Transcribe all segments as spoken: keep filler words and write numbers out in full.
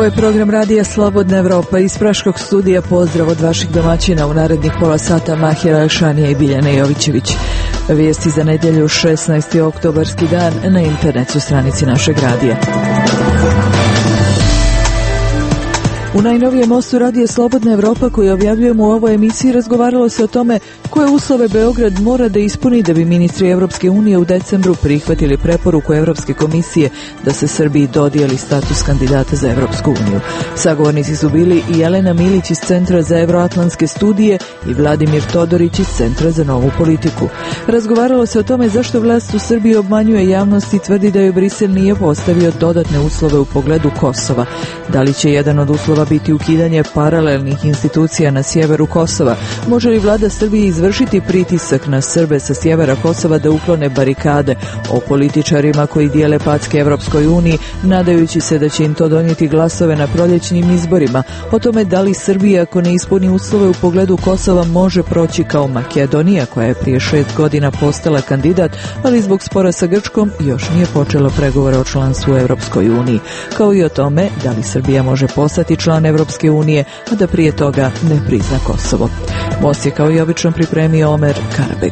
je program Radija Slobodna Evropa. Iz Praškog studija pozdrav od vaših domaćina u narednih pola sata Mahira Elšanija i Biljana Jovićević. Vijesti za nedjelju šesnaesti oktobarski dan na internetu stranici našeg radija. U najnovijem mostu Radija Slobodna Evropa koji objavljujemo u ovoj emisiji razgovaralo se o tome koje uslove Beograd mora da ispuni da bi ministri Evropske unije u decembru prihvatili preporuku Evropske komisije da se Srbiji dodijeli status kandidata za Evropsku uniju. Sagovornici su bili i Jelena Milić iz Centra za evroatlantske studije i Vladimir Todorić iz Centra za novu politiku. Razgovaralo se o tome zašto vlast u Srbiji obmanjuje javnost i tvrdi da joj Brisel nije postavio dodatne uslove u pogledu Kosova. Da li će jedan od uslova biti ukidanje paralelnih institucija na sjeveru Kosova? Može li vlada Srbije izvršiti pritisak na Srbe sa sjevera Kosova da uklone barikade? O političarima koji dijele packe Evropskoj uniji, nadajući se da će im to donijeti glasove na proljećnim izborima. O tome da li Srbija, ako ne ispuni uslove u pogledu Kosova, može proći kao Makedonija, koja je prije šest godina postala kandidat, ali zbog spora sa Grčkom još nije počela pregovore o članstvu u Evropskoj uniji. Kao i o tome da li Srbija može postati član Evropske unije, a da prije toga ne prizna Kosovo. Most je kao i obično pripremio Omer Karabek.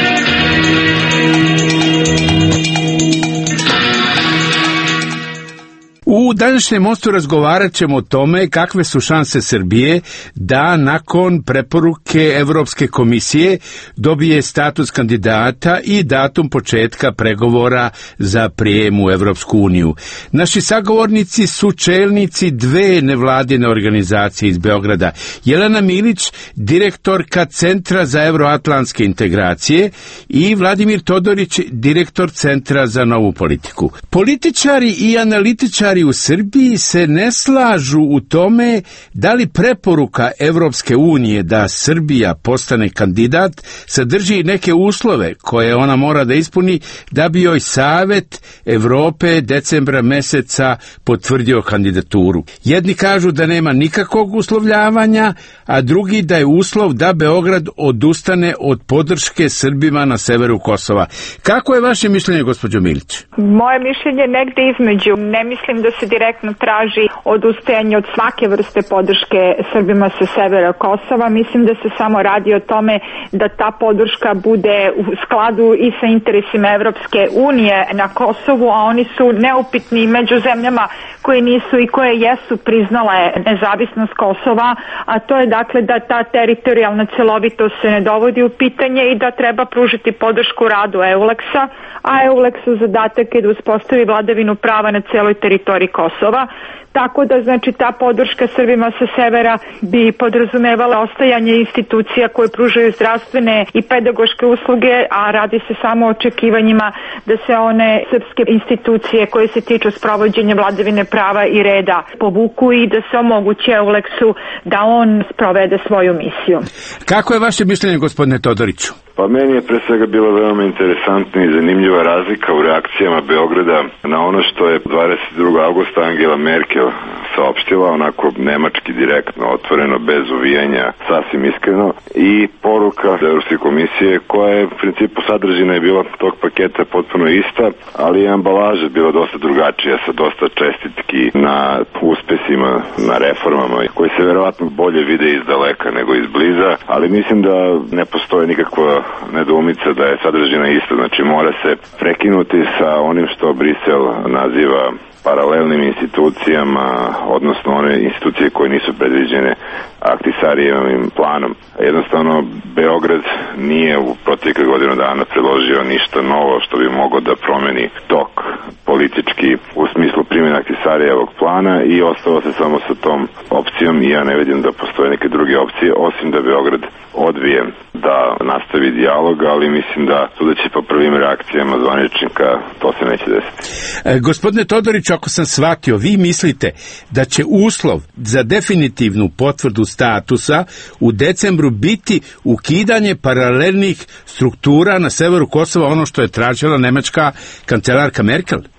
U današnjem mostu razgovarat ćemo o tome kakve su šanse Srbije da nakon preporuke Evropske komisije dobije status kandidata i datum početka pregovora za prijem u Evropsku uniju. Naši sagovornici su čelnici dve nevladine organizacije iz Beograda. Jelena Milić, direktorka Centra za evroatlantske integracije, i Vladimir Todorić, direktor Centra za novu politiku. Političari i analitičari u Srbiji se ne slažu u tome da li preporuka Evropske unije da Srbija postane kandidat sadrži neke uslove koje ona mora da ispuni da bi joj Savet Evrope decembra meseca potvrdio kandidaturu. Jedni kažu da nema nikakvog uslovljavanja, a drugi da je uslov da Beograd odustane od podrške Srbima na severu Kosova. Kako je vaše mišljenje, gospođo Milić? Moje mišljenje negde između. Ne mislim da se direktno traži odustajanje od svake vrste podrške Srbima sa severa Kosova. Mislim da se samo radi o tome da ta podrška bude u skladu i sa interesima Evropske unije na Kosovu, a oni su neupitni među zemljama koje nisu i koje jesu priznale nezavisnost Kosova, a to je dakle da ta teritorijalna celovitost se ne dovodi u pitanje i da treba pružiti podršku radu EULEX-a, a EULEX-u zadatak je da uspostavi vladavinu prava na celoj teritoriji Kosova. Tako da, znači, ta podrška Srbima sa severa bi podrazumevala ostajanje institucija koje pružaju zdravstvene i pedagoške usluge, a radi se samo o očekivanjima da se one srpske institucije koje se tiču sprovođenja vladavine prava i reda povuku i da se omogući EULEX-u da on sprovede svoju misiju. Kako je vaše mišljenje, gospodine Todoriću? Pa meni je pre svega bila veoma interesantna i zanimljiva razlika u reakcijama Beograda na ono što je dvadeset drugog avgusta Angela Merkel saopštila, onako nemački direktno, otvoreno, bez uvijanja, sasvim iskreno, i poruka Evropske komisije koja je u principu sadržina je bila tog paketa potpuno ista, ali je ambalaža bila dosta drugačija, sa dosta čestitki na uspesima, na reformama koji se verovatno bolje vide iz daleka nego iz bliza, ali mislim da ne postoje nikakva nedoumica da je sadržina ista, znači mora se prekinuti sa onim što Brisel naziva paralelnim institucijama, odnosno one institucije koje nisu predviđene Ahtisarijevim planom. Jednostavno, Beograd nije u proteklih godinu dana predložio ništa novo što bi moglo da promeni tok politički u smislu primjene Ahtisarijevog plana i ostalo se samo sa tom opcijom i ja ne vidim da postoje neke druge opcije osim da Beograd odbije da nastavi dijalog, ali mislim da sudeći po prvim reakcijama zvaničnika to se neće desiti. E, gospodine Todoriću, ako sam shvatio, vi mislite da će uslov za definitivnu potvrdu statusa u decembru biti ukidanje paralelnih struktura na severu Kosova, ono što je tražila nemačka kancelarka Merkel?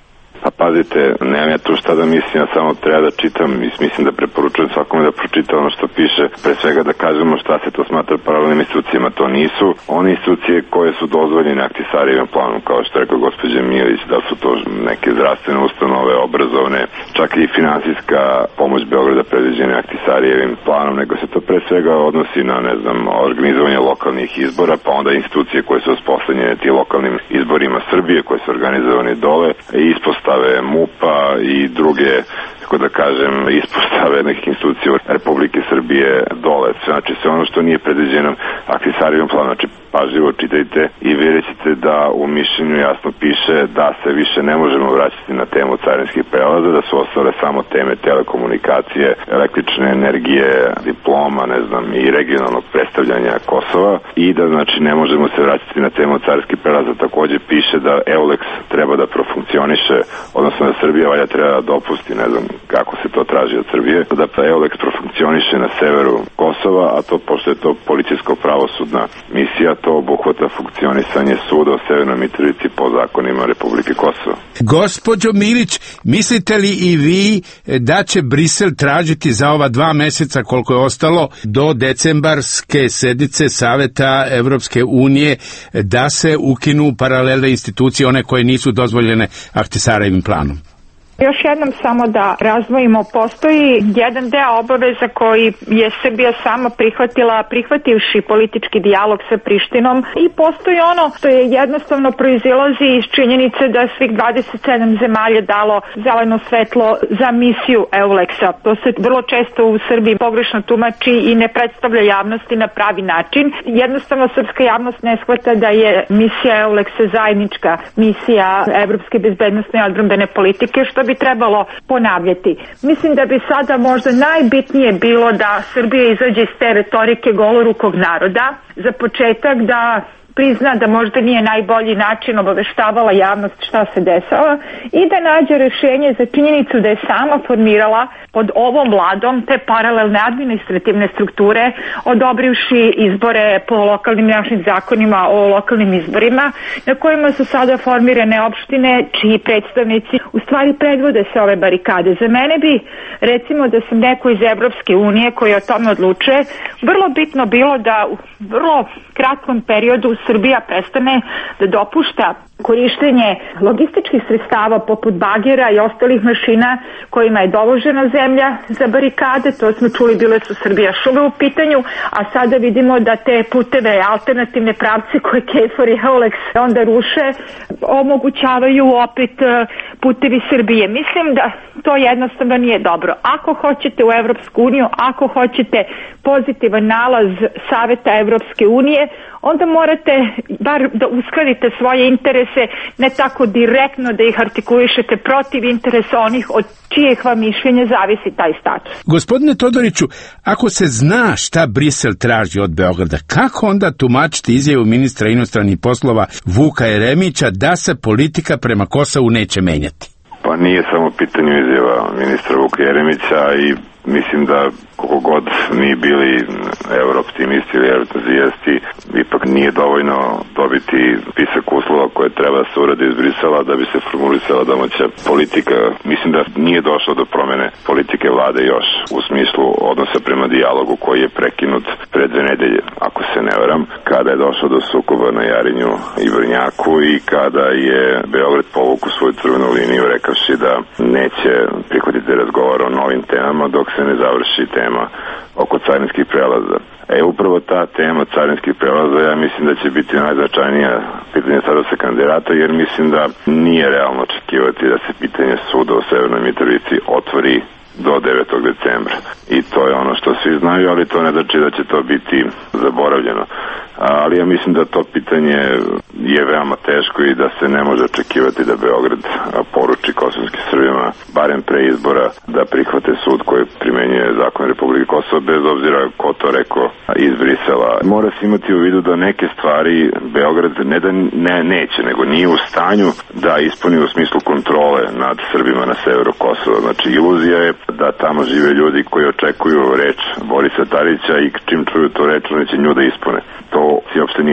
A pazite, nemam ja tu šta da mislim, ja samo treba da čitam i mislim da preporučujem svakome da pročita ono što piše, pre svega da kažemo šta se to smatra paralelnim institucijama. To nisu one institucije koje su dozvoljene Ahtisarijevim planom, kao što rekao gospođa Milić, da su to neke zdravstvene ustanove, obrazovne, čak i finansijska pomoć Beograda predviđene Ahtisarijevim planom, nego se to pre svega odnosi na, ne znam, organizovanje lokalnih izbora, pa onda institucije koje su uspostavljene ti lokalnim izborima Srbije, koje su organizovane dole, ispostave MUP-a i druge, tako da kažem, ispostave nekih institucija Republike Srbije dole. Znači sve ono što nije predviđeno Ahtisarijevim planom, znači pažljivo čitajte i vidjet ćete da u mišljenju jasno piše da se više ne možemo vraćati na temu carinskih prelaza, da su ostale samo teme telekomunikacije, električne energije, diploma, ne znam, i regionalnog predstavljanja Kosova i da znači ne možemo se vraćati na temu carinskih prelaza. Takođe piše da EULEX treba da profunkcioniše, odnosno da Srbija valja treba da dopusti, ne znam kako se to traži od Srbije, da EULEX profunkcioniše na severu Kosova, a to pošto je to policijsko-pravosudna misija, to obuhvata funkcionisanje suda u Severnoj Mitrovici po zakonima Republike Kosovo. Gospođo Milić, mislite li i vi da će Brisel tražiti za ova dva meseca koliko je ostalo do decembarske sednice Saveta Evropske unije da se ukinu paralelne institucije, one koje nisu dozvoljene Ahtisarevim planom? Još jednom samo da razdvojimo, postoji jedan deo obaveza koji je Srbija sama prihvatila, prihvativši politički dijalog sa Prištinom, i postoji ono što je jednostavno proizilazi iz činjenice da svih dvadeset sedam zemalja dalo zeleno svetlo za misiju EULEX-a. To se vrlo često u Srbiji pogrešno tumači i ne predstavlja javnosti na pravi način. Jednostavno srpska javnost ne shvata da je misija EULEX-a zajednička misija evropske bezbednosne i odbrambene politike, što bi trebalo ponavljati. Mislim da bi sada možda najbitnije bilo da Srbija izađe iz te retorike golorukog naroda. Za početak da prizna da možda nije najbolji način obaveštavala javnost šta se dešava i da nađe rešenje za činjenicu da je sama formirala pod ovom vladom te paralelne administrativne strukture, odobrivši izbore po lokalnim našim zakonima o lokalnim izborima, na kojima su sada formirane opštine čiji predstavnici u stvari predvode se ove barikade. Za mene bi, recimo da sam neko iz Evropske unije koji o tome odlučuje, vrlo bitno bilo da u vrlo kratkom periodu Srbija prestane da dopušta korištenje logističkih sredstava poput bagera i ostalih mašina kojima je dovožena zemlja za barikade. To smo čuli, bile su Srbija šume u pitanju, a sada vidimo da te puteve, alternativne pravce koje KFOR i EULEX onda ruše, omogućavaju opet putevi Srbije. Mislim da to jednostavno nije dobro. Ako hoćete u Evropsku uniju, ako hoćete pozitivan nalaz Saveta Evropske unije, onda morate bar da uskladite svoje interese, ne tako direktno da ih artikulišete protiv interesa onih od čijeg vam mišljenja zavisi taj status. Gospodine Todoriću, ako se zna šta Brisel traži od Beograda, kako onda tumačiti izjavu ministra inostranih poslova Vuka Jeremića da se politika prema Kosovu neće menjati? Pa nije samo pitanje izjava ministra Vuka Jeremića i mislim da koliko god mi bili eurooptimisti ili eurentuzijasti, ipak nije dovoljno dobiti spisak uslova koje treba da se uradi iz Brisela da bi se formulisala domaća politika. Mislim da nije došlo do promene politike vlade još u smislu odnosa prema dijalogu koji je prekinut pred dve nedelje, ako se ne varam, kada je došlo do sukoba na Jarinju i Vrnjaku i kada je Beograd povuku svoju crvenu liniju rekavši da neće prihvatiti razgovor o novim temama dok se ne završi tema oko carinskih prelaza. E, upravo ta tema carinskih prelaza, ja mislim da će biti najznačajnija pitanje statusa kandidata, jer mislim da nije realno očekivati da se pitanje suda u Severnoj Mitrovici otvori do devetog decembra. I to je ono što svi znaju, ali to ne znači da će to biti zaboravljeno. Ali ja mislim da to pitanje je veoma teško i da se ne može očekivati da Beograd poruči kosovskim Srbima, barem pre izbora, da prihvate sud koji primenjuje zakon Republike Kosovo, bez obzira ko to rekao iz Brisela. Mora se imati u vidu da neke stvari Beograd ne da ne, neće, nego nije u stanju da ispuni u smislu kontrole nad Srbima na severu Kosova. Znači, iluzija je da tamo žive ljudi koji očekuju reč Borisa Tadića i čim čuju tu reč, oni će nju da ispune. To uopšte nije tako.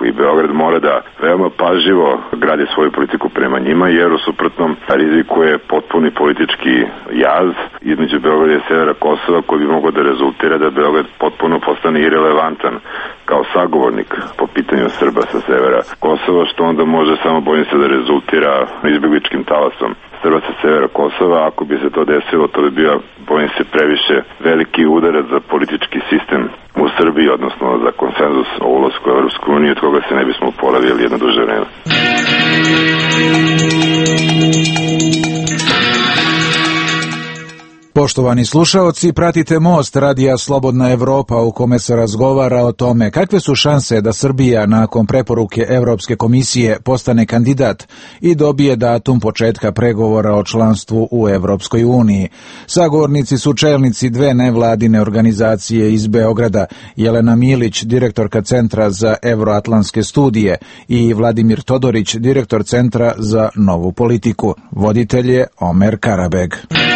i Beograd mora da veoma pažljivo gradi svoju politiku prema njima, jer u suprotnom rizikuje potpuni politički jaz između Beograda i severa Kosova, koji bi mogao da rezultira da Beograd potpuno postane irelevantan kao sagovornik po pitanju Srba sa severa Kosova, što onda može samo, bojim se, da rezultira izbegličkim talasom Srba sa severa Kosova. Ako bi se to desilo, to bi bio, bojim se, previše veliki udarac za politički sistem u Srbiji, odnosno za konsenzus o ulasku u Evropsku uniju, od koga se ne bismo oporavili jedno duže vreme. Poštovani slušaoci, pratite Most radija Slobodna Evropa, u kome se razgovara o tome kakve su šanse da Srbija nakon preporuke Evropske komisije postane kandidat i dobije datum početka pregovora o članstvu u Evropskoj uniji. Sagovornici su čelnici dve nevladine organizacije iz Beograda, Jelena Milić, direktorka Centra za evroatlantske studije, i Vladimir Todorić, direktor Centra za novu politiku. Voditelj je Omer Karabeg.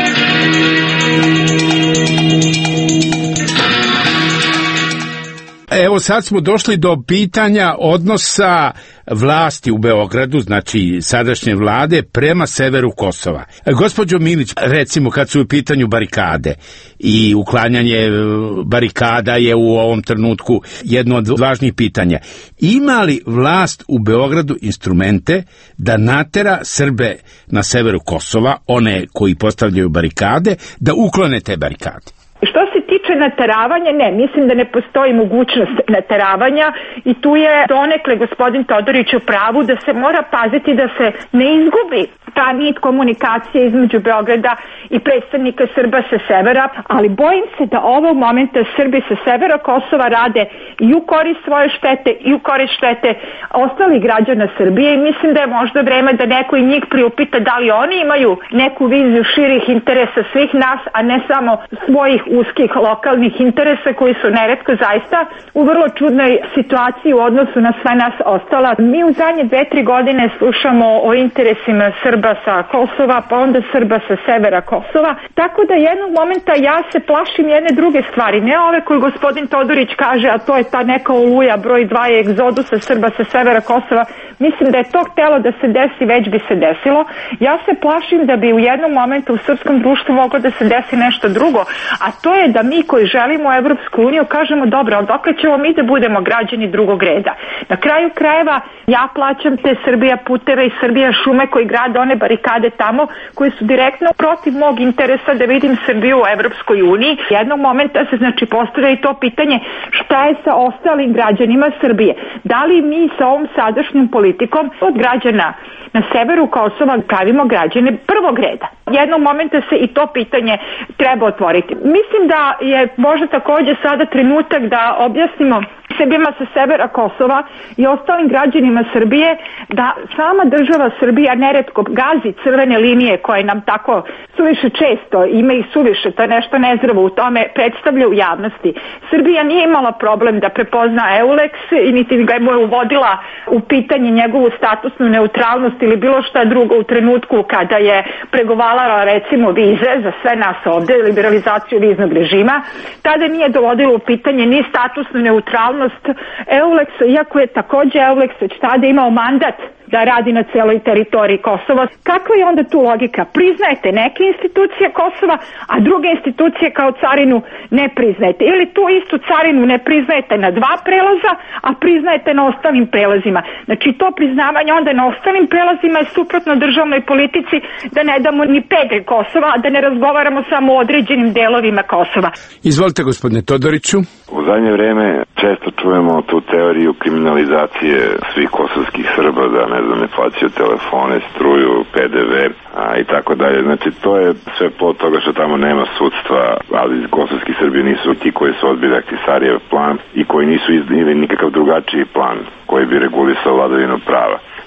Evo sad smo došli do pitanja odnosa vlasti u Beogradu, znači sadašnje vlade, prema severu Kosova. Gospođo Milić, recimo kad su u pitanju barikade i uklanjanje barikada je u ovom trenutku jedno od važnijih pitanja. Ima li vlast u Beogradu instrumente da natera Srbe na severu Kosova, one koji postavljaju barikade, da uklone te barikade? Što se tiče nateravanja, ne, mislim da ne postoji mogućnost nateravanja i tu je donekle gospodin Todorić u pravu da se mora paziti da se ne izgubi ta nit komunikacije između Beograda i predstavnika Srba sa severa, ali bojim se da ovog momenta Srbi sa severa Kosova rade i u korist svoje štete i u korist štete ostalih građana Srbije i mislim da je možda vreme da neko i njih priupita da li oni imaju neku viziju širih interesa svih nas, a ne samo svojih uskih lokalnih interesa koji su neretko zaista u vrlo čudnoj situaciji u odnosu na sve nas ostala. Mi u zadnje dve, tri godine slušamo o interesima Srba sa Kosova, pa onda Srba sa severa Kosova, tako da jednog momenta ja se plašim jedne druge stvari, ne ove koje gospodin Todorić kaže, a to je ta neka oluja broj dva je egzodusa Srba sa severa Kosova. Mislim da je to htelo da se desi, već bi se desilo. Ja se plašim da bi u jednom momentu u srpskom društvu moglo da se desi nešto drugo, a to je da mi koji želimo u Evropsku uniju kažemo dobro, ali dokle ćemo mi da budemo građani drugog reda? Na kraju krajeva ja plaćam te Srbija puteve i Srbija šume koji grade one barikade tamo koji su direktno protiv mog interesa da vidim Srbiju u Evropskoj uniji. Jednog momenta se znači postavlja i to pitanje šta je sa ostalim građanima Srbije? Da li mi sa ovom sadašnjom politikom od građana na severu Kosova pravimo građane prvog reda? Jednog momenta se i to pitanje treba otvoriti. Mislim da je možda također sada trenutak da objasnimo Srbima sa severa Kosova i ostalim građanima Srbije da sama država Srbija neretko gazi crvene linije koje nam tako suviše često, ima ih suviše, to je nešto nezdravo u tome, predstavlja u javnosti. Srbija nije imala problem da prepozna Euleks i niti ga je uvodila u pitanje njegovu statusnu neutralnost ili bilo šta drugo u trenutku kada je pregovarala recimo vize za sve nas ovde, liberalizaciju viznog režima. Tada nije dovodilo u pitanje ni statusnu neutralnost Euleks, iako je također Euleks već tada imao mandat da radi na celoj teritoriji Kosova. Kakva je onda tu logika? Priznajete neke institucije Kosova, a druge institucije kao carinu ne priznajete. Ili tu istu carinu ne priznajete na dva prelaza, a priznajete na ostalim prelazima. Znači to priznavanje onda na ostalim prelazima je suprotno državnoj politici da ne damo ni pegaj Kosova, a da ne razgovaramo samo o određenim delovima Kosova. Izvolite, gospodine Todoriću. U zadnje vreme često čujemo tu teoriju kriminalizacije svih kosovskih Srba, da ne znam, ne plaćaju telefone, struju, P D V a, i tako dalje. Znači to je sve plod toga što tamo nema sudstva, ali kosovski Srbi nisu ti koji su odbili Ahtisarijev plan i koji nisu iznijeli nikakav drugačiji plan koji bi regulisao vladavinu prava.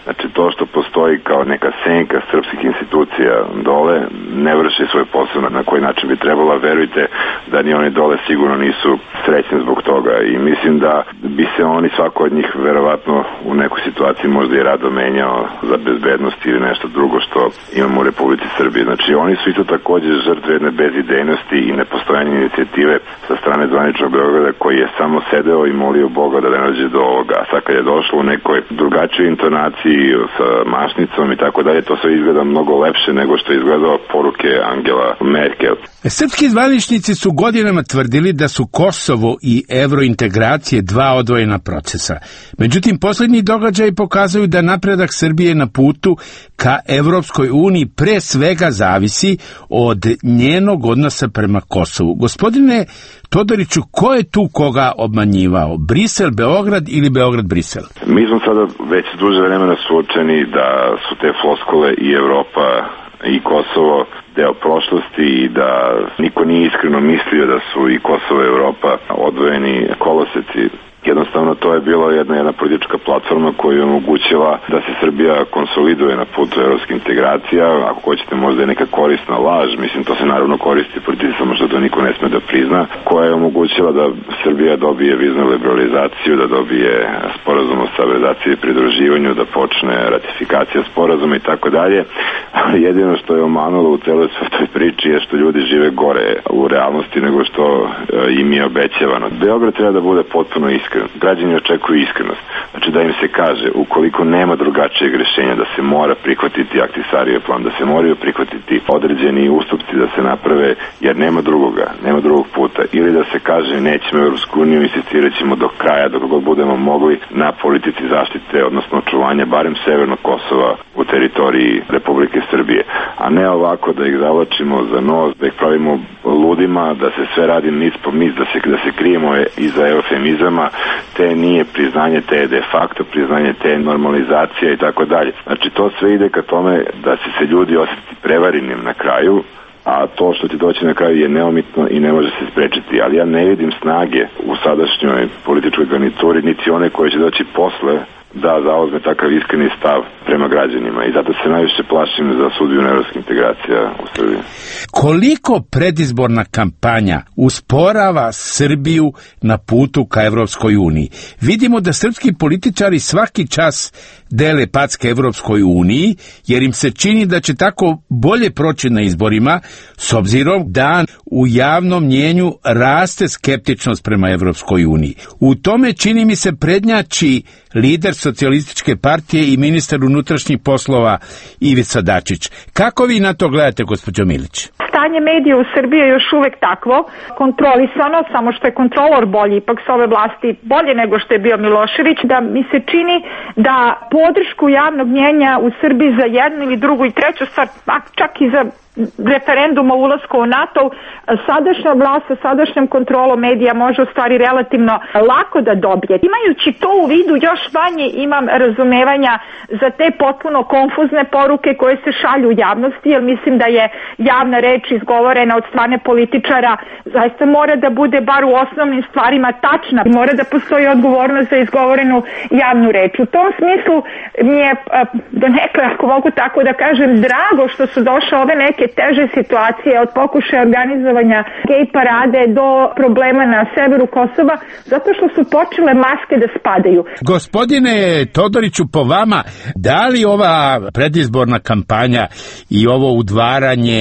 Znači to što postoji kao neka senka srpskih institucija dole ne vrši svoj posao na koji način bi trebalo, verujte da ni oni dole sigurno nisu srećni zbog toga i mislim da bi se oni, svako od njih verovatno u nekoj situaciji možda i rado menjao za bezbednost ili nešto drugo što imamo u Republici Srbije. Znači oni su isto takođe žrtve jedne bezidejnosti i nepostojanja inicijative sa strane zvaničnog Beograda koji je samo sedeo i molio Boga da ne dođe do ovoga. A sad kad je došlo u nekoj drugačijoj intonaciji sa mašnicom i tako dalje, to sve izgleda mnogo lepše nego što je izgledalo poruke Angela Merkel. Srpski zvaničnici su godinama tvrdili da su Kosovo i evrointegracije dva odvojena procesa. Međutim, posljednji događaji pokazuju da napredak Srbije na putu ka Evropskoj uniji pre svega zavisi od njenog odnosa prema Kosovu. Gospodine Todoriću, ko je tu koga obmanjivao? Brisel, Beograd ili Beograd, Brisel? Mi smo sada već duže vremena suočeni da su te floskule i Evropa i Kosovo deo prošlosti i da niko nije iskreno mislio da su i Kosovo i Evropa odvojeni koloseci. Jednostavno to je bila jedna, jedna politička platforma koja je omogućila da se Srbija konsoliduje na putu evropskih integracija, ako hoćete možda je neka korisna laž, mislim to se naravno koristi protiv, samo što to niko ne sme da prizna, koja je omogućila da Srbija dobije viznu liberalizaciju, da dobije sporazum o stabilizaciji i pridruživanju, da počne ratifikacija sporazuma i tako dalje. Jedino što je omanulo u celoj toj priči je što ljudi žive gore u realnosti nego što im je obećavano. Beograd treba da bude potpuno iskren. Građani očekuju iskrenost. Znači da im se kaže, ukoliko nema drugačijeg rešenja, da se mora prihvatiti Ahtisaarijev plan, da se moraju prihvatiti određeni ustupci da se naprave, jer nema drugoga, nema drugog puta. Ili da se kaže, nećemo Evropsku uniju, insistirat ćemo do kraja, dok god budemo mogli na politici zaštite, odnosno očuvanja barem severnog Kosova u teritoriji Republike Srbije. A ne ovako da ih zavlačimo za nos, da ih pravimo ludima, da se sve radi mis po mis, da se, da se krijemo iza eufemizama, te nije priznanje, te je de facto priznanje, te je normalizacija i tako dalje. Znači to sve ide ka tome da se se ljudi osjeti prevarenim na kraju, a to što će doći na kraju je neomitno i ne može se sprečiti. Ali ja ne vidim snage u sadašnjoj političkoj garnituri, niti one koje će doći posle, da zauzme takav iskreni stav prema građanima i zato se najviše plašim za sudbinu evropskih integracija u Srbiji. Koliko predizborna kampanja usporava Srbiju na putu ka Evropskoj uniji? Vidimo da srpski političari svaki čas dele packe Evropskoj uniji, jer im se čini da će tako bolje proći na izborima, s obzirom da u javnom mnjenju raste skeptičnost prema Evropskoj uniji. U tome čini mi se prednjači lider socijalističke partije i ministar unutrašnjih poslova Ivica Dačić. Kako vi na to gledate, gospođo Milić? Stanje medija u Srbiji je još uvek takvo, kontrolisano, samo što je kontrolor bolji, ipak s ove vlasti bolje nego što je bio Milošević, da mi se čini da podršku javnog mnjenja u Srbiji za jednu ili drugu i treću stvar, čak i za referendum o ulasku u NATO, sadašnja vlast sa sadašnjom kontrolom medija može u stvari relativno lako da dobije. Imajući to u vidu, još manje imam razumevanja za te potpuno konfuzne poruke koje se šalju u javnosti, jer mislim da je javna reč izgovorena od strane političara zaista mora da bude bar u osnovnim stvarima tačna i mora da postoji odgovornost za izgovorenu javnu reč. U tom smislu mi je donekle, ako mogu tako da kažem, drago što su došle ove neke teže situacije od pokušaja organizovanja gej parade do problema na severu Kosova, zato što su počele maske da spadaju. Gospodine Todoriću, po vama, da li ova predizborna kampanja i ovo udvaranje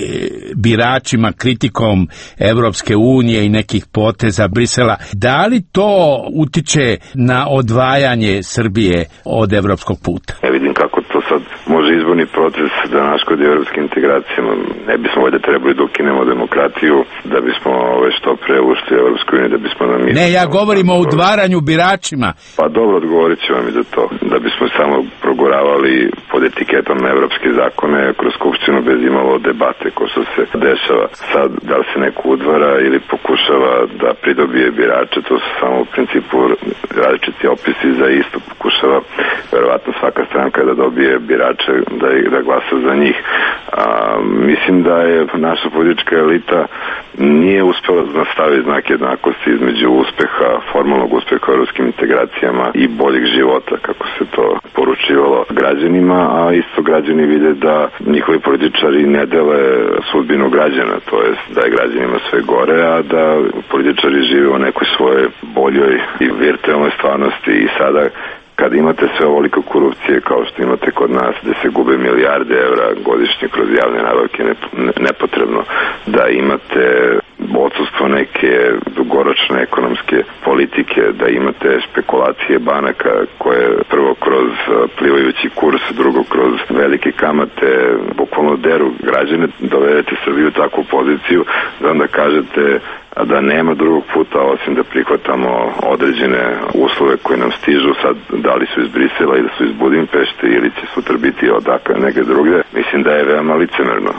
biračima kritikom Evropske unije i nekih poteza Brisela, da li to utiče na odvajanje Srbije od evropskog puta? Ja vidim kako to sad može izborni proces da naškodi evropske integracije. Ne bismo ovdje trebali da ukinemo demokratiju, da bismo ove što pre ušli u Evropsku uniju, da bismo nam... Ne, ja govorim o udvaranju biračima. Pa dobro, odgovorit ću vam i za to. Da bismo samo progoravali pod etiketom evropske zakone kroz skupštinu bez imalo debate ko što se dešava. Sad, da li se neko udvara ili pokušava da pridobije birače, to su samo u principu različiti opisi za isto pokušava verovatno svaka stranka da dobije birače, da, da glasa za njih. A, mislim da je naša politička elita nije uspela da nastavi znak jednakosti između uspeha, formalnog uspeha u evropskim integracijama i boljeg života, kako se to poručivalo građanima, a isto građani vide da njihovi političari ne dele sudbinu građana, to jest da je građanima sve gore, a da političari žive u nekoj svojoj boljoj i virtualnoj stvarnosti. I sada kada imate sve ovoliko korupcije kao što imate kod nas, gde se gube milijarde evra godišnje kroz javne nabavke nepotrebno, da imate odsustvo neke dugoročne ekonomske politike, da imate špekulacije banaka koje prvo kroz plivajući kurs, drugo kroz velike kamate bukvalno deru građane, dovedete Srbiju u takvu poziciju da onda kažete da nema drugog puta osim da prihvatamo određene uslove koje nam stižu sad, da li su iz Brisela ili su iz Budimpešte ili će sutra biti odakle neke drugde. Mislim da je veoma licemerno.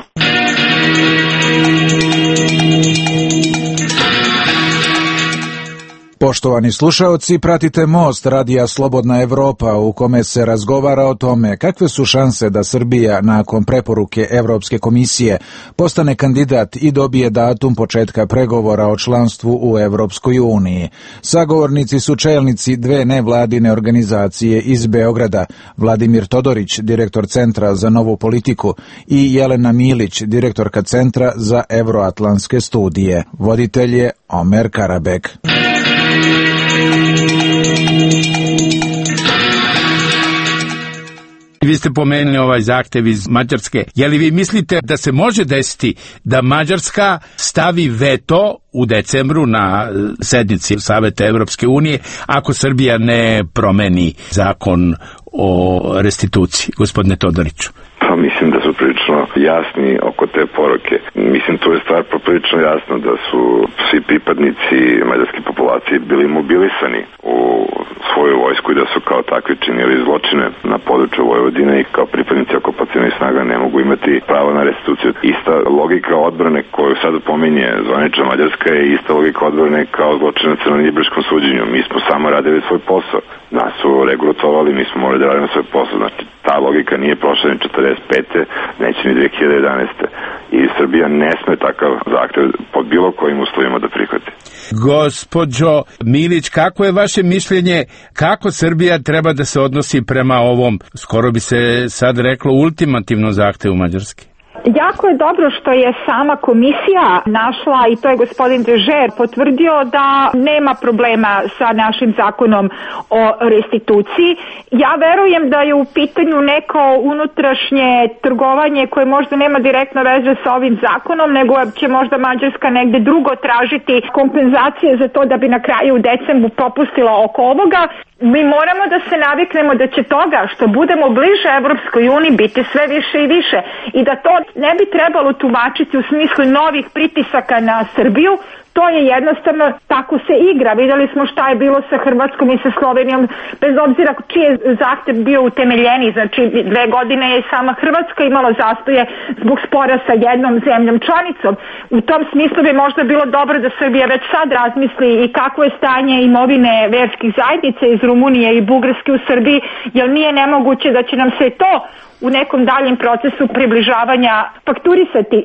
Poštovani slušaoci, pratite Most radija Slobodna Evropa u kome se razgovara o tome kakve su šanse da Srbija nakon preporuke Evropske komisije postane kandidat i dobije datum početka pregovora o članstvu u Evropskoj uniji. Sagovornici su čelnici dve nevladine organizacije iz Beograda, Vladimir Todorić, direktor Centra za novu politiku, i Jelena Milić, direktorka Centra za evroatlantske studije. Voditelj je Omer Karabek. Vi ste pomenuli ovaj zahtev iz Mađarske. Je li vi mislite da se može desiti da Mađarska stavi veto u decembru na sednici Saveta Evropske unije ako Srbija ne promeni zakon o restituciji, gospodine Todoriću? Pa mislim da su prilično jasni oko te poruke. Mislim, tu je stvar poprilično jasna da su svi pripadnici mađarske populacije bili mobilisani u svoju vojsku i da su kao takvi činili zločine na području Vojvodine i kao pripadnici okupacionih snaga ne mogu imati pravo na restituciju. Ista logika odbrane koju sada pominje zvanična Mađarska je ista logika odbrane kao zločine na crnogorskom suđenju. Mi smo samo radili svoj posao. Nas su regrutovali, mi smo morali da radimo svoj posao. Znači, ta logika nije prošla ni četrdeset pete neće ni dve hiljade jedanaeste i Srbija ne sme takav zahtev pod bilo kojim uslovima da prihvati. Gospođo Milić, kako je vaše mišljenje kako Srbija treba da se odnosi prema ovom, skoro bi se sad reklo, ultimativnom zahtevu Mađarske? Jako je dobro što je sama komisija našla, i to je gospodin Dežer potvrdio, da nema problema sa našim zakonom o restituciji. Ja verujem da je u pitanju neko unutrašnje trgovanje koje možda nema direktno veze sa ovim zakonom, nego će možda Mađarska negde drugo tražiti kompenzacije za to da bi na kraju u decembru popustila oko ovoga. Mi moramo da se naviknemo da će toga što budemo bliže Evropskoj uniji biti sve više i više i da to ne bi trebalo tumačiti u smislu novih pritisaka na Srbiju. To je jednostavno, tako se igra. Videli smo šta je bilo sa Hrvatskom i sa Slovenijom, bez obzira čiji je zahtev bio utemeljeni. Znači, dve godine je sama Hrvatska imala zastoje zbog spora sa jednom zemljom članicom. U tom smislu bi možda bilo dobro da Srbija već sad razmisli i kakvo je stanje imovine verskih zajednica iz Rumunije i Bugarske u Srbiji, jer nije nemoguće da će nam se to u nekom daljem procesu približavanja fakturisati.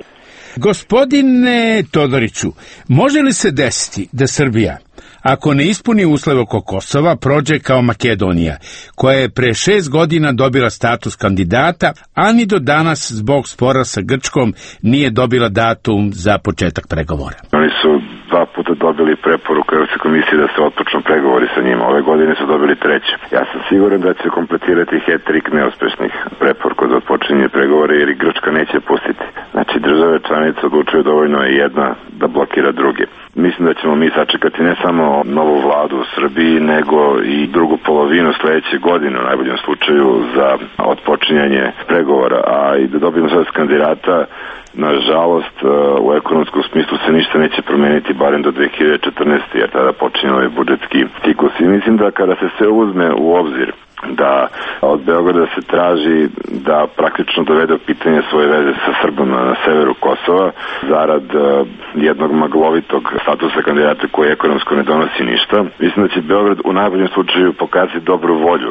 Gospodine Todoriću, može li se desiti da Srbija, ako ne ispuni uslove oko Kosova, prođe kao Makedonija, koja je pre šest godina dobila status kandidata, a ni do danas zbog spora sa Grčkom nije dobila datum za početak pregovora? Oni su dva puta dobili preporuku Evropske komisije da se otpočnu pregovori sa njima. Ove godine su dobili treću. Ja sam siguran da će kompletirati hat-trick neuspešnih preporuka za otpočinjenje pregovora, jer i Grčka neće pustiti. Znači, države članice odlučuju dovoljno je jedna da blokira druge. Mislim da ćemo mi sačekati ne samo novu vladu u Srbiji, nego i drugu polovinu sledeće godine, u najboljem slučaju, za otpočinjanje pregovora. A i da dobijemo sada kandidata, nažalost, u ekonomskom smislu se ništa neće promeniti barem do dve hiljade četrnaeste. jer tada počinje ovaj budžetski ciklus. I mislim da kada se sve uzme u obzir da od Beograda se traži da praktično dovede u pitanje svoje veze sa Srbima na severu Kosova zarad uh, jednog maglovitog statusa kandidata koji ekonomsko ne donosi ništa. Mislim da će Beograd u najboljem slučaju pokazati dobru volju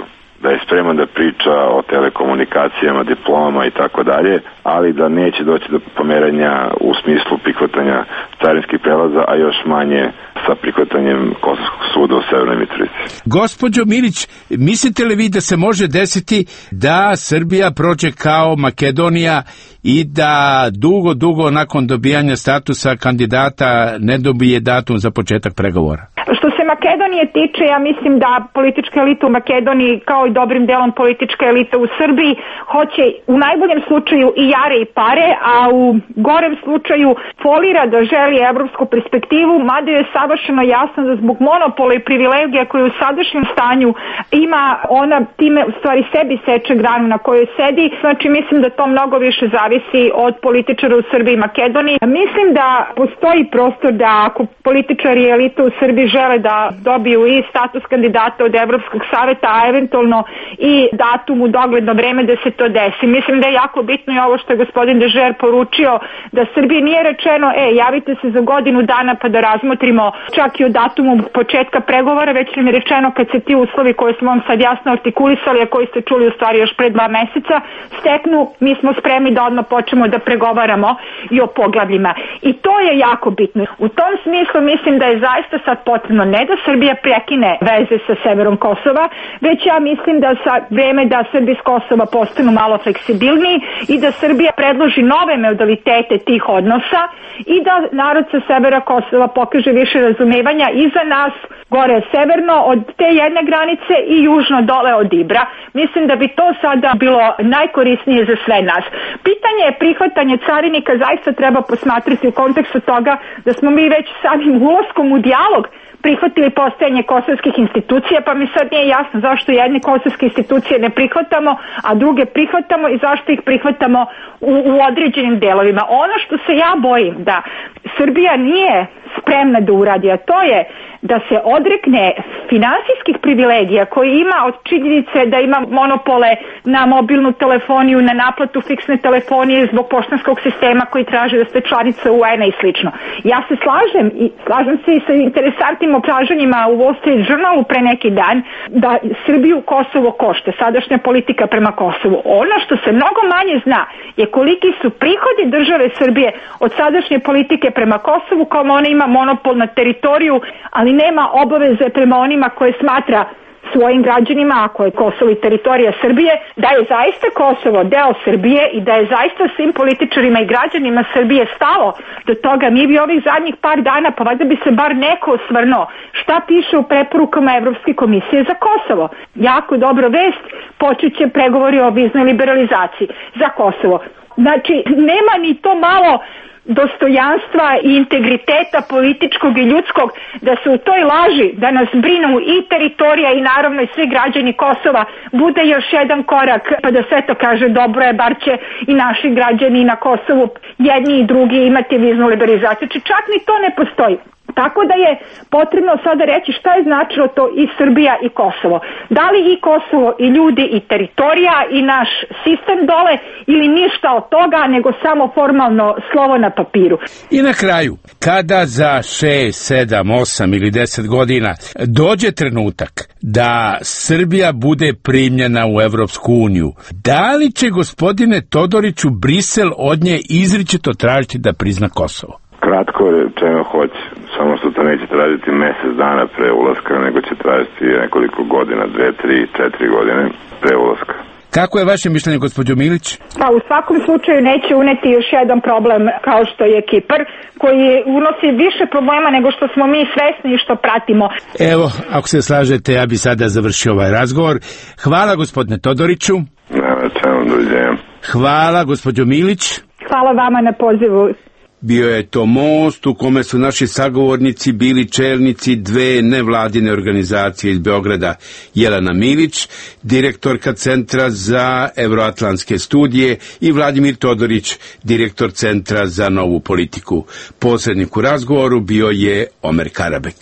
da je spreman da priča o telekomunikacijama, diplomama i tako dalje, ali da neće doći do pomeranja u smislu prihvatanja carinskih prelaza, a još manje sa prihvatanjem Kosovskog suda u Severnoj Mitrovici. Gospođo Milić, mislite li vi da se može desiti da Srbija prođe kao Makedonija i da dugo, dugo nakon dobijanja statusa kandidata ne dobije datum za početak pregovora? Što se Makedonije tiče, ja mislim da politička elita u Makedoniji, kao i dobrim delom politička elita u Srbiji, hoće u najboljem slučaju i jare i pare, a u gorem slučaju folira da želi evropsku perspektivu, mada je savršeno jasno da zbog monopola i privilegija koje u sadašnjem stanju ima, ona time u stvari sebi seče granu na kojoj sedi. Znači mislim da to mnogo više zavisi od političara u Srbiji i Makedoniji. Mislim da postoji prostor da ako političari i elita u Srbiji žele da dobiju i status kandidata od Evropskog saveta, a eventualno i datum u dogledno vreme da se to desi. Mislim da je jako bitno i ovo što je gospodin Dežer poručio, da Srbiji nije rečeno, e, javite se za godinu dana pa da razmotrimo čak i o datumu početka pregovora, već nam je rečeno kad se ti uslovi koje smo vam sad jasno artikulisali, a koji ste čuli u stvari još pre dva meseca, steknu, mi smo spremni da odmah počnemo da pregovaramo i o poglavljima. I to je jako bitno. U tom smislu mislim da je zaista sad potrebno ne da Srbija prekine veze sa severom Kosova, već ja mislim da sa vreme da Srbi s Kosova postanu malo fleksibilniji i da Srbija predloži nove modalitete tih odnosa i da narod sa severa Kosova pokaže više razumevanja i za nas gore severno od te jedne granice i južno dole od Ibra. Mislim da bi to sada bilo najkorisnije za sve nas. Pitanje je prihvatanje carinika zaista treba posmatrati u kontekstu toga da smo mi već samim ulaskom u dijalog prihvatili postojanje kosovskih institucija, pa mi sad nije jasno zašto jedne kosovske institucije ne prihvatamo, a druge prihvatamo i zašto ih prihvatamo u, u određenim delovima. Ono što se ja bojim da Srbija nije spremna da uradi, a to je da se odrekne finansijskih privilegija koje ima od činjenice da ima monopole na mobilnu telefoniju, na naplatu fiksne telefonije zbog poštanskog sistema koji traže da ste članica U N-a i slično. Ja se slažem i slažem se i sa interesantnim opažanjima u Wall Street Journalu pre neki dan da Srbiju Kosovo košta, sadašnja politika prema Kosovu. Ono što se mnogo manje zna je koliki su prihodi države Srbije od sadašnje politike prema Kosovu, kao ona ima monopol na teritoriju, ali nema obaveze prema onima koje smatra svojim građanima, ako je Kosovo i teritorija Srbije, da je zaista Kosovo deo Srbije i da je zaista svim političarima i građanima Srbije stalo do toga. Mi bi ovih zadnjih par dana, pa valjda bi se bar neko osvrnuo šta piše u preporukama Evropske komisije za Kosovo. Jako dobro vest, počeće pregovori o viznoj liberalizaciji za Kosovo. Znači, nema ni to malo dostojanstva i integriteta političkog i ljudskog da se u toj laži da nas brinu i teritorija i naravno i svi građani Kosova bude još jedan korak pa da sve to kaže dobro je, bar će i naši građani na Kosovu jedni i drugi imati viznu liberalizaciju. Znači čak ni to ne postoji. Tako da je potrebno sada reći šta je značilo to i Srbija i Kosovo. Da li i Kosovo i ljudi i teritorija i naš sistem dole ili ništa od toga nego samo formalno slovo na papiru. I na kraju, kada za šest, sedam, osam ili deset godina dođe trenutak da Srbija bude primljena u Evropsku uniju, da li će gospodine Todoriću Brisel od nje izričito tražiti da prizna Kosovo? Kratko rečeno hoće, samo što to neće tražiti mesec dana pre ulaska, nego će tražiti nekoliko godina, dve, tri, četiri godine pre ulaska. Kako je vaše mišljenje, gospođo Milić? Pa u svakom slučaju neće uneti još jedan problem kao što je Kipar, koji unosi više problema nego što smo mi svesni i što pratimo. Evo, ako se slažete, ja bi sada završio ovaj razgovor. Hvala gospodine Todoriću. Na čemu, doviđenja. Hvala gospođo Milić. Hvala vama na pozivu. Bio je to most u kome su naši sagovornici bili čelnici dve nevladine organizacije iz Beograda, Jelena Milić, direktorka Centra za evroatlantske studije, i Vladimir Todorić, direktor Centra za novu politiku. Posrednik u razgovoru bio je Omer Karabek.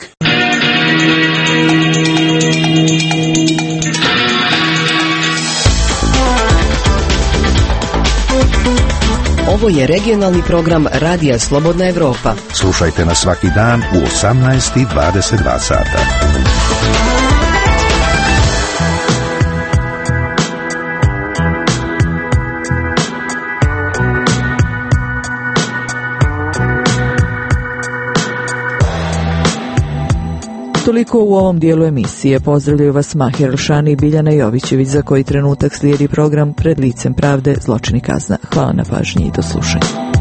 Ovo je regionalni program Radija Slobodna Evropa. Slušajte nas svaki dan u osamnaest i dvadeset dva sata. Toliko u ovom dijelu emisije. Pozdravljaju vas Mahir Elšani i Biljana Jovićević, za koji trenutak slijedi program Pred licem pravde, zločin i kazna. Hvala na pažnji i do slušanja.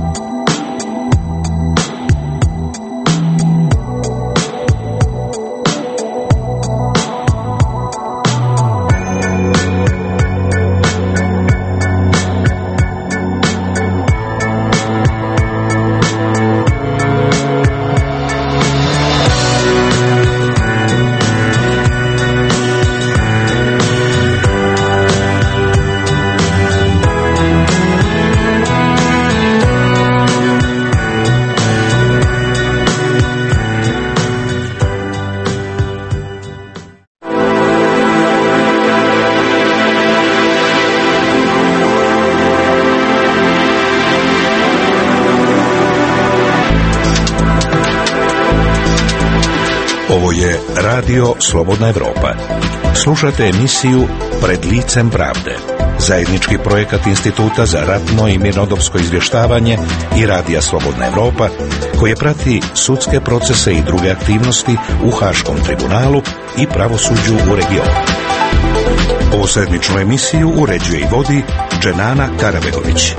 Ovo je Radio Slobodna Evropa. Slušate emisiju Pred licem pravde, zajednički projekat Instituta za ratno i mirnodopsko izvještavanje i Radija Slobodna Evropa, koje prati sudske procese i druge aktivnosti u Haškom tribunalu i pravosuđu u regionu. Ovu sedmičnu emisiju uređuje i vodi Dženana Karabegović.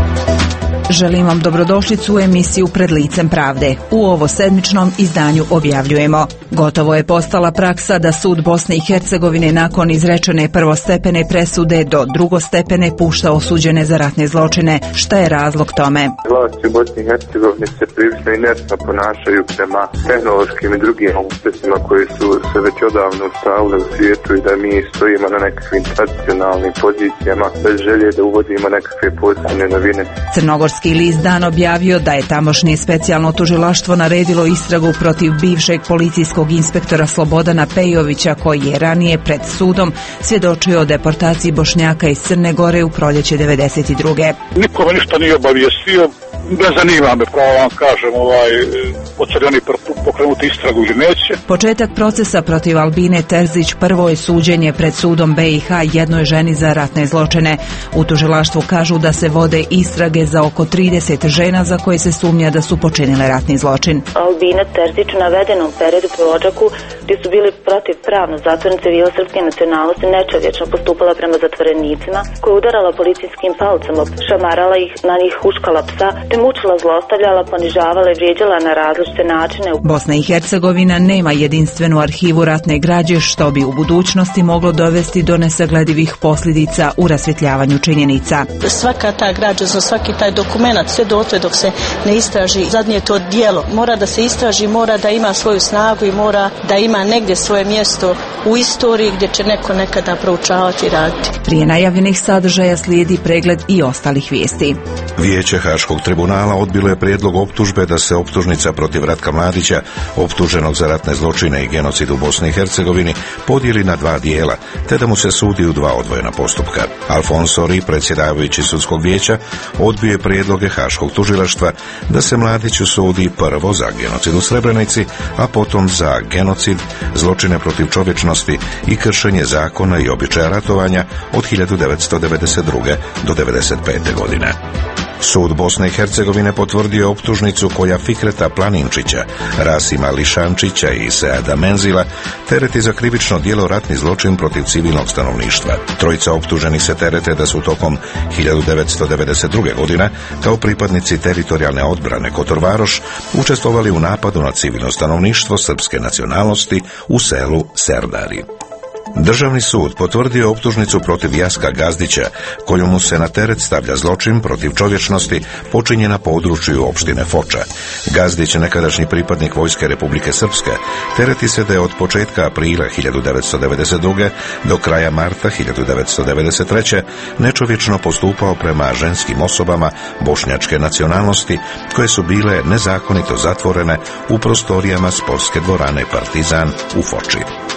Želim vam dobrodošlicu u emisiju Pred licem pravde. U ovo sedmičnom izdanju objavljujemo: gotovo je postala praksa da sud Bosne i Hercegovine nakon izrečene prvostepene presude do drugostepene pušta osuđene za ratne zločine. Šta je razlog tome? Vlasti u Bosni i Hercegovini se prilično inertno ponašaju prema tehnološkim i drugim uspjesima koji su se već odavno ustavili u svijetu i da mi stojimo na nekakvim tradicionalnim pozicijama bez želje da uvodimo nekakve posebne novine. Crnogorski list Dan objavio da je tamošnje specijalno tužilaštvo naredilo istragu protiv bivšeg policijskog inspektora Slobodana Pejovića, koji je ranije pred sudom svjedočio o deportaciji Bošnjaka iz Crne Gore u proljeće devedeset druge. Nikome ništa nije obavijestio. Ne zanima me, pravo vam kažem, ovaj, hoće li oni pokrenuti istragu ili neće. Početak procesa protiv Albine Terzić prvo je suđenje pred sudom B i H jednoj ženi za ratne zločine. U tužilaštvu kažu da se vode istrage za oko trideset žena za koje se sumnja da su počinile ratni zločin. Albina Terzić u navedenom periodu po Odžaku, gdje su bili protiv pravno zatvornice civila srpske nacionalnosti, nečovječno postupala prema zatvorenicima, koja je udarala policijskim palcem, šamarala ih, na njih huškala psa, te mučila, zlostavljala, ponižavala i vrijeđala na različite načine. Bosna i Hercegovina nema jedinstvenu arhivu ratne građe, što bi u budućnosti moglo dovesti do nesagledivih posljedica u rasvjetljavanju činjenica. Svaka ta građa, za svaki taj dokumenat, sve dotle dok se ne istraži zadnje to djelo, mora da se istraži, mora da ima svoju snagu i mora da ima negdje svoje mjesto u istoriji gdje će neko nekada proučavati i raditi. Prije najavljenih sadržaja slijedi pregled i ostalih vijesti. Vijeće Haškog tribunala odbilo je prijedlog optužbe da se optužnica protiv Ratka Mladića, optuženog za ratne zločine i genocid u Bosni i Hercegovini, podijeli na dva dijela, te da mu se sudi u dva odvojena postupka. Alfonso Ri, predsjedavajući sudskog vijeća, odbio je prijedloge Haškog tužilaštva da se Mladiću sudi prvo za genocid u Srebrenici, a potom za genocid, zločine protiv čovječnosti i kršenje zakona i običaja ratovanja od hiljadu devetsto devedeset druge do devedeset pete godine. Sud Bosne i Hercegovine potvrdio je optužnicu koja Fikreta Planinčića, Rasima Lišančića i Seada Menzila tereti za krivično djelo ratni zločin protiv civilnog stanovništva. Trojica optuženih se terete da su tokom hiljadu devetsto devedeset druge. godine kao pripadnici teritorijalne odbrane Kotor Varoš učestvovali u napadu na civilno stanovništvo srpske nacionalnosti u selu Serdari. Državni sud potvrdio je optužnicu protiv Jaska Gazdića, kojom mu se na teret stavlja zločin protiv čovječnosti počinjen na području opštine Foča. Gazdić, nekadašnji pripadnik Vojske Republike Srpske, tereti se da je od početka aprila hiljadu devetsto devedeset druge. do kraja marta hiljadu devetsto devedeset treće. nečovječno postupao prema ženskim osobama bošnjačke nacionalnosti, koje su bile nezakonito zatvorene u prostorijama sportske dvorane Partizan u Foči.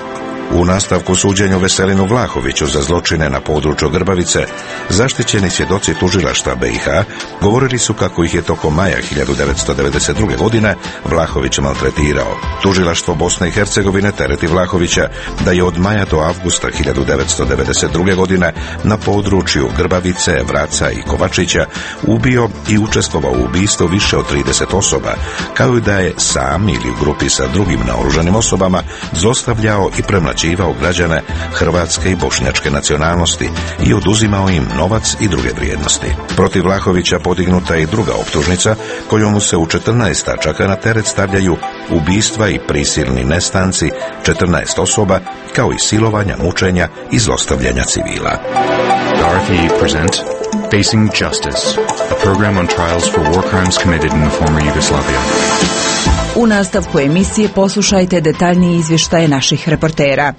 U nastavku suđenju Veselinu Vlahoviću za zločine na području Grbavice, zaštićeni svjedoci tužilaštva B i H govorili su kako ih je tokom maja hiljadu devetsto devedeset druge. godine Vlahović maltretirao. Tužilaštvo Bosne i Hercegovine tereti Vlahovića da je od maja do avgusta hiljadu devetsto devedeset druge. godine na području Grbavice, Vraca i Kovačića ubio i učestvovao u ubistvu više od trideset osoba, kao i da je sam ili u grupi sa drugim naoružanim osobama zlostavljao i premlaćivao građane hrvatske i bošnjačke nacionalnosti i oduzimao im novac i druge vrijednosti. Protiv Vlahovića podignuta je i druga optužnica kojom mu se u četrnaest tačaka na teret stavljaju ubistva i prisilni nestanci četrnaest osoba, kao i silovanja, mučenja i zlostavljanja civila. R F E present Facing Justice, a program on trials for war crimes committed in the former Yugoslavia. U nastavku emisije poslušajte detaljnije izvještaje naših reportera.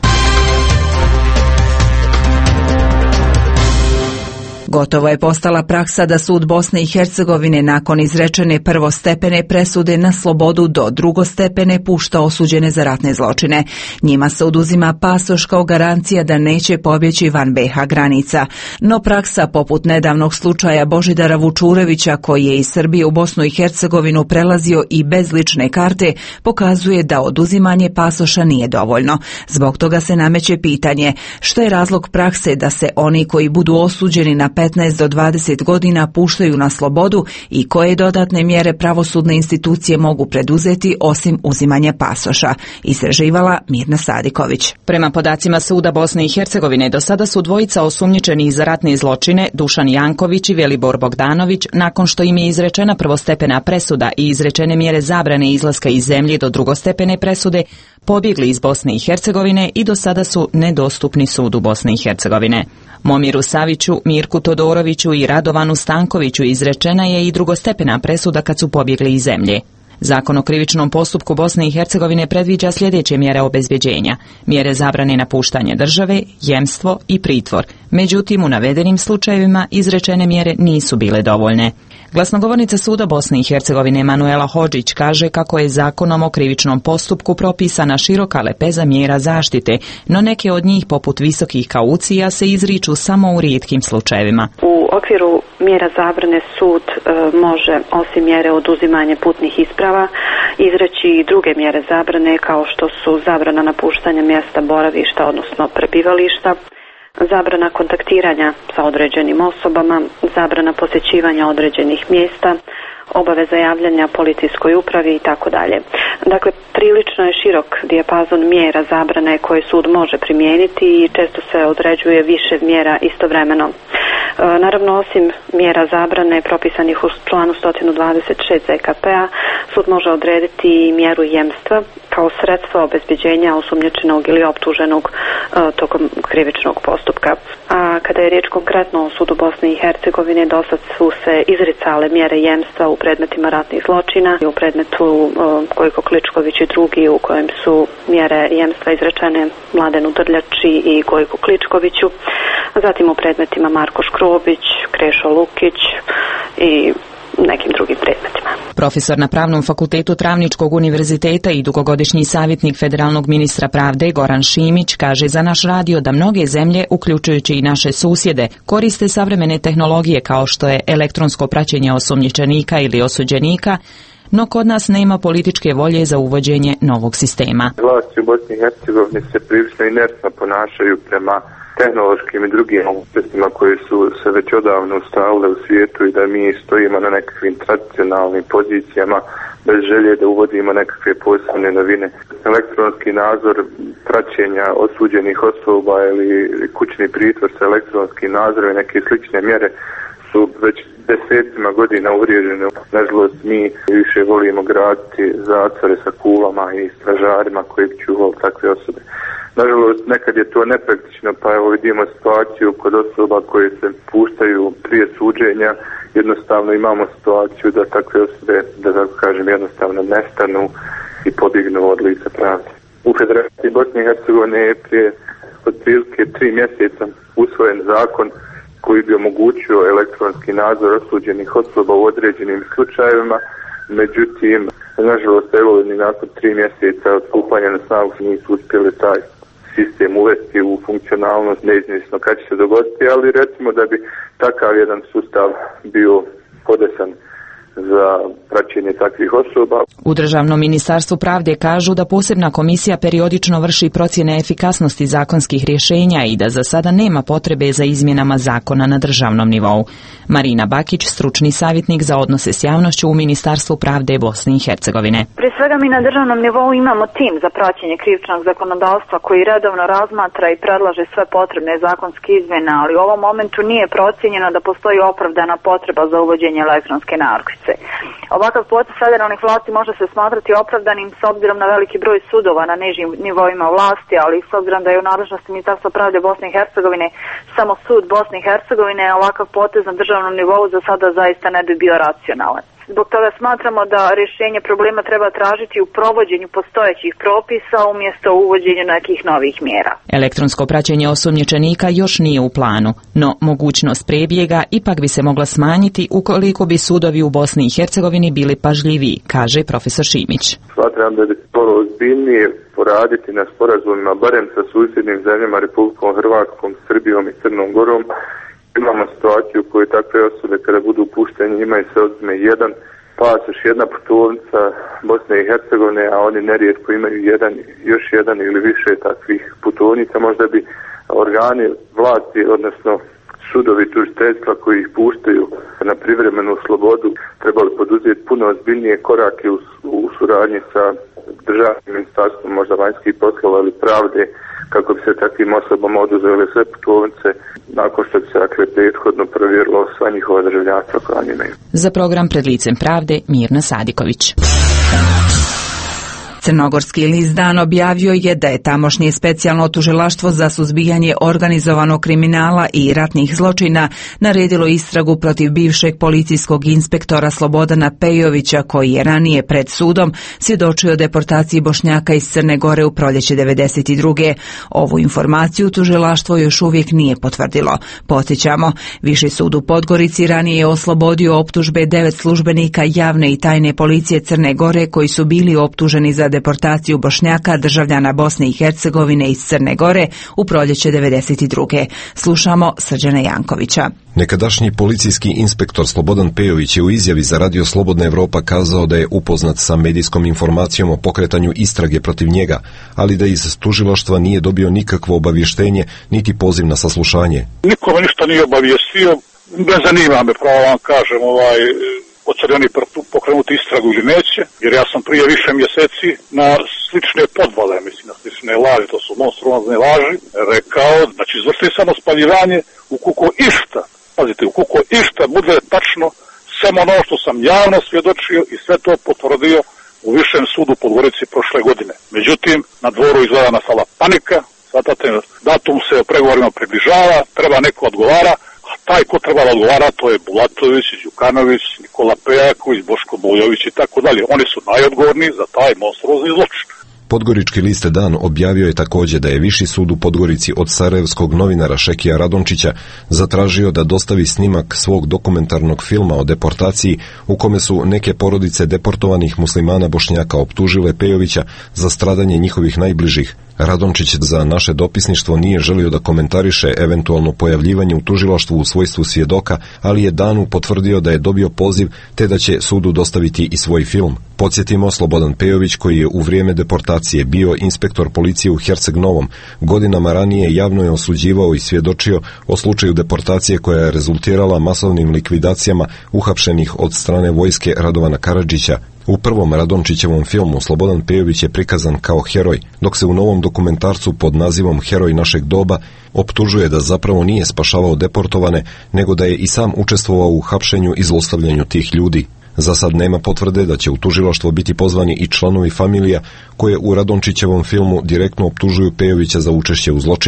Gotovo je postala praksa da sud Bosne i Hercegovine nakon izrečene prvostepene presude na slobodu do drugostepene pušta osuđene za ratne zločine. Njima se oduzima pasoš kao garancija da neće pobjeći van B i H granica. No praksa poput nedavnog slučaja Božidara Vučurevića, koji je iz Srbije u Bosnu i Hercegovinu prelazio i bez lične karte, pokazuje da oduzimanje pasoša nije dovoljno. Zbog toga se nameće pitanje što je razlog prakse da se oni koji budu osuđeni na petnaest do dvadeset godina puštaju na slobodu i koje dodatne mjere pravosudne institucije mogu preduzeti osim uzimanja pasoša. Istraživala Mirna Sadiković. Prema podacima Suda Bosne i Hercegovine, do sada su dvojica osumnjičenih za ratne zločine, Dušan Janković i Velibor Bogdanović, nakon što im je izrečena prvostepena presuda i izrečene mjere zabrane izlaska iz zemlje do drugostepene presude, pobjegli iz Bosne i Hercegovine i do sada su nedostupni sudu Bosne i Hercegovine. Momiru Saviću, Mirku Todoroviću i Radovanu Stankoviću izrečena je i drugostepena presuda kad su pobjegli iz zemlje. Zakon o krivičnom postupku Bosne i Hercegovine predviđa sljedeće mjere obezbjeđenja: mjere zabrane napuštanja države, jemstvo i pritvor. Međutim, u navedenim slučajevima izrečene mjere nisu bile dovoljne. Glasnogovornica Suda Bosne i Hercegovine Manuela Hodžić kaže kako je zakonom o krivičnom postupku propisana široka lepeza mjera zaštite, no neke od njih, poput visokih kaucija, se izriču samo u rijetkim slučajevima. U okviru mjera zabrane sud e, može, osim mjere oduzimanja putnih isprava, izreći i druge mjere zabrane, kao što su zabrana napuštanja mjesta boravišta, odnosno prebivališta, zabrana kontaktiranja sa određenim osobama, zabrana posjećivanja određenih mjesta, obaveza javljanja policijskoj upravi i tako dalje. Dakle, prilično je širok dijapazon mjera zabrane koje sud može primijeniti i često se određuje više mjera istovremeno. E, naravno, osim mjera zabrane propisanih u članu sto dvadeset šest Z K P-a, sud može odrediti i mjeru jemstva kao sredstvo obezbjeđenja osumnjičenog ili optuženog e, tokom krivičnog postupka. A kada je riječ konkretno o sudu Bosne i Hercegovine, dosad su se izricale mjere jemstva u predmetima ratnih zločina i u predmetu e, Gojko Kličković i drugi, u kojem su mjere jemstva izrečene Mladenu Drljači i Gojku Kličkoviću, zatim u predmetima Marko Škrobić, Krešo Lukić i nekim drugim predmetima. Profesor na Pravnom fakultetu Travničkog univerziteta i dugogodišnji savjetnik federalnog ministra pravde Goran Šimić kaže za naš radio da mnoge zemlje, uključujući i naše susjede, koriste savremene tehnologije kao što je elektronsko praćenje osumnjičenika ili osuđenika, no kod nas nema političke volje za uvođenje novog sistema. Vlasti u Bosni i Hercegovini se prilično inertno ponašaju prema tehnološkim i drugim mogućnostima koje su se već odavno ustalile u svijetu i da mi stojimo na nekakvim tradicionalnim pozicijama bez želje da uvodimo nekakve posebne novine. Elektronski nadzor praćenja osuđenih osoba ili kućni pritvor sa elektronskim nadzorom i neke slične mjere su već desetima godina uvriježene. Nažalost, mi više volimo graditi zatvore sa kulama i stražarima koji bi čuvali takve osobe. Nažalost, nekad je to nepraktično, pa evo vidimo situaciju kod osoba koje se puštaju prije suđenja. Jednostavno imamo situaciju da takve osobe, da tako kažem, jednostavno nestanu i pobjegnu od lica pravde. U Federaciji Bosne i Hercegovine je prije otprilike tri mjeseca usvojen zakon koji bi omogućio elektronski nadzor osuđenih osoba u određenim slučajevima. Međutim, nažalost, evo ni nakon tri mjeseca od stupanja na snagu nisu uspjeli taj sistem uvesti u funkcionalnost, neizmjesno kad će se dogoditi, ali recimo da bi takav jedan sustav bio podesan za praćenje takvih osoba. U Državnom ministarstvu pravde kažu da posebna komisija periodično vrši procjene efikasnosti zakonskih rješenja i da za sada nema potrebe za izmjenama zakona na državnom nivou. Marina Bakić, stručni savjetnik za odnose s javnošću u Ministarstvu pravde Bosne i Hercegovine. Prije svega mi na državnom nivou imamo tim za praćenje krivičnog zakonodavstva koji redovno razmatra i predlaže sve potrebne zakonske izmjene, ali u ovom momentu nije procijenjeno da postoji opravdana potreba za uvođenje elektronske narukvice. Ovakav potez federalnih vlasti može se smatrati opravdanim s obzirom na veliki broj sudova na nižim nivoima vlasti, ali s obzirom da je u nadležnosti Ministarstva pravde Bosne i Hercegovine samo sud Bosne i Hercegovine, ovakav potez na državnom nivou za sada zaista ne bi bio racionalan. Zbog toga smatramo da rješenje problema treba tražiti u provođenju postojećih propisa umjesto uvođenju nekih novih mjera. Elektronsko praćenje osumnjičenika još nije u planu, no mogućnost prebjega ipak bi se mogla smanjiti ukoliko bi sudovi u Bosni i Hercegovini bili pažljiviji, kaže profesor Šimić. Smatram da bi trebalo ozbiljnije poraditi na sporazumima, barem sa susjednim zemljama, Republikom Hrvatskom, Srbijom i Crnom Gorom. Imamo situaciju u kojoj takve osobe kada budu pušteni imaju se odme jedan pasoš, jedna putovnica Bosne i Hercegovine, a oni nerijetko imaju jedan, još jedan ili više takvih putovnica. Možda bi organi vlasti, odnosno sudovi tužiteljstva koji ih puštaju na privremenu slobodu trebali poduzeti puno ozbiljnije korake u, u suradnji sa državnim ministarstvom, možda vanjskih poslova ili pravde, kako bi se takvim osobama oduzele sve putovnice nakon što bi se dakle prethodno provjerilo sva njihova državljanstva koja oni imaju. Za program Pred licem pravde Mirna Sadiković. Crnogorski list Dan objavio je da je tamošnje specijalno tužilaštvo za suzbijanje organizovanog kriminala i ratnih zločina naredilo istragu protiv bivšeg policijskog inspektora Slobodana Pejovića, koji je ranije pred sudom svjedočio o deportaciji Bošnjaka iz Crne Gore u proljeće devedeset druge. Ovu informaciju tužilaštvo još uvijek nije potvrdilo. Podsjećamo, Viši sud u Podgorici ranije je oslobodio optužbe devet službenika javne i tajne policije Crne Gore koji su bili optuženi za deportaciju Bošnjaka državljana Bosne i Hercegovine iz Crne Gore u proljeće devedeset druge. Slušamo Srđana Jankovića. Nekadašnji policijski inspektor Slobodan Pejović je u izjavi za Radio Slobodna Evropa kazao da je upoznat sa medijskom informacijom o pokretanju istrage protiv njega, ali da iz tužilaštva nije dobio nikakvo obavještenje niti poziv na saslušanje. Niko me ništa nije obavijestio, ne zanima me, pravo vam kažem, ovaj... hoće li oni pokrenuti istragu ili neće, jer ja sam prije više mjeseci na slične podvale, mislim na slične laži, to su monstruozne laži, rekao, znači izvršili samo spaljivanje ukoliko išta, pazite, ukoliko išta bude tačno samo ono što sam javno svjedočio i sve to potvrdio u Višem sudu u Podgorici prošle godine. Međutim, na dvoru izgleda nastala panika, svatate, datum se o pregovorima približava, treba neko odgovara, a taj ko treba da odgovara, to je Bulatović, Đukanović, Nikola Pejaković, Boško Bojović i tako dalje. Oni su najodgovorni za taj monstruozni zločin. Podgorički list Dan objavio je također da je Viši sud u Podgorici od sarajevskog novinara Šekija Radončića zatražio da dostavi snimak svog dokumentarnog filma o deportaciji u kome su neke porodice deportovanih muslimana Bošnjaka optužile Pejovića za stradanje njihovih najbližih. Radončić za naše dopisništvo nije želio da komentariše eventualno pojavljivanje u tužilaštvu u svojstvu svjedoka, ali je Danu potvrdio da je dobio poziv te da će sudu dostaviti i svoj film. Podsjetimo, Slobodan Pejović, koji je u vrijeme deportacije bio inspektor policije u Herceg Novom, godinama ranije javno je osuđivao i svjedočio o slučaju deportacije koja je rezultirala masovnim likvidacijama uhapšenih od strane vojske Radovana Karadžića. U prvom Radončićevom filmu Slobodan Pejović je prikazan kao heroj, dok se u novom dokumentarcu pod nazivom Heroj našeg doba optužuje da zapravo nije spašavao deportovane, nego da je i sam učestvovao u hapšenju i zlostavljanju tih ljudi. Za sad nema potvrde da će u tužilaštvo biti pozvani i članovi familija koje u Radončićevom filmu direktno optužuju Pejovića za učešće u zločinu.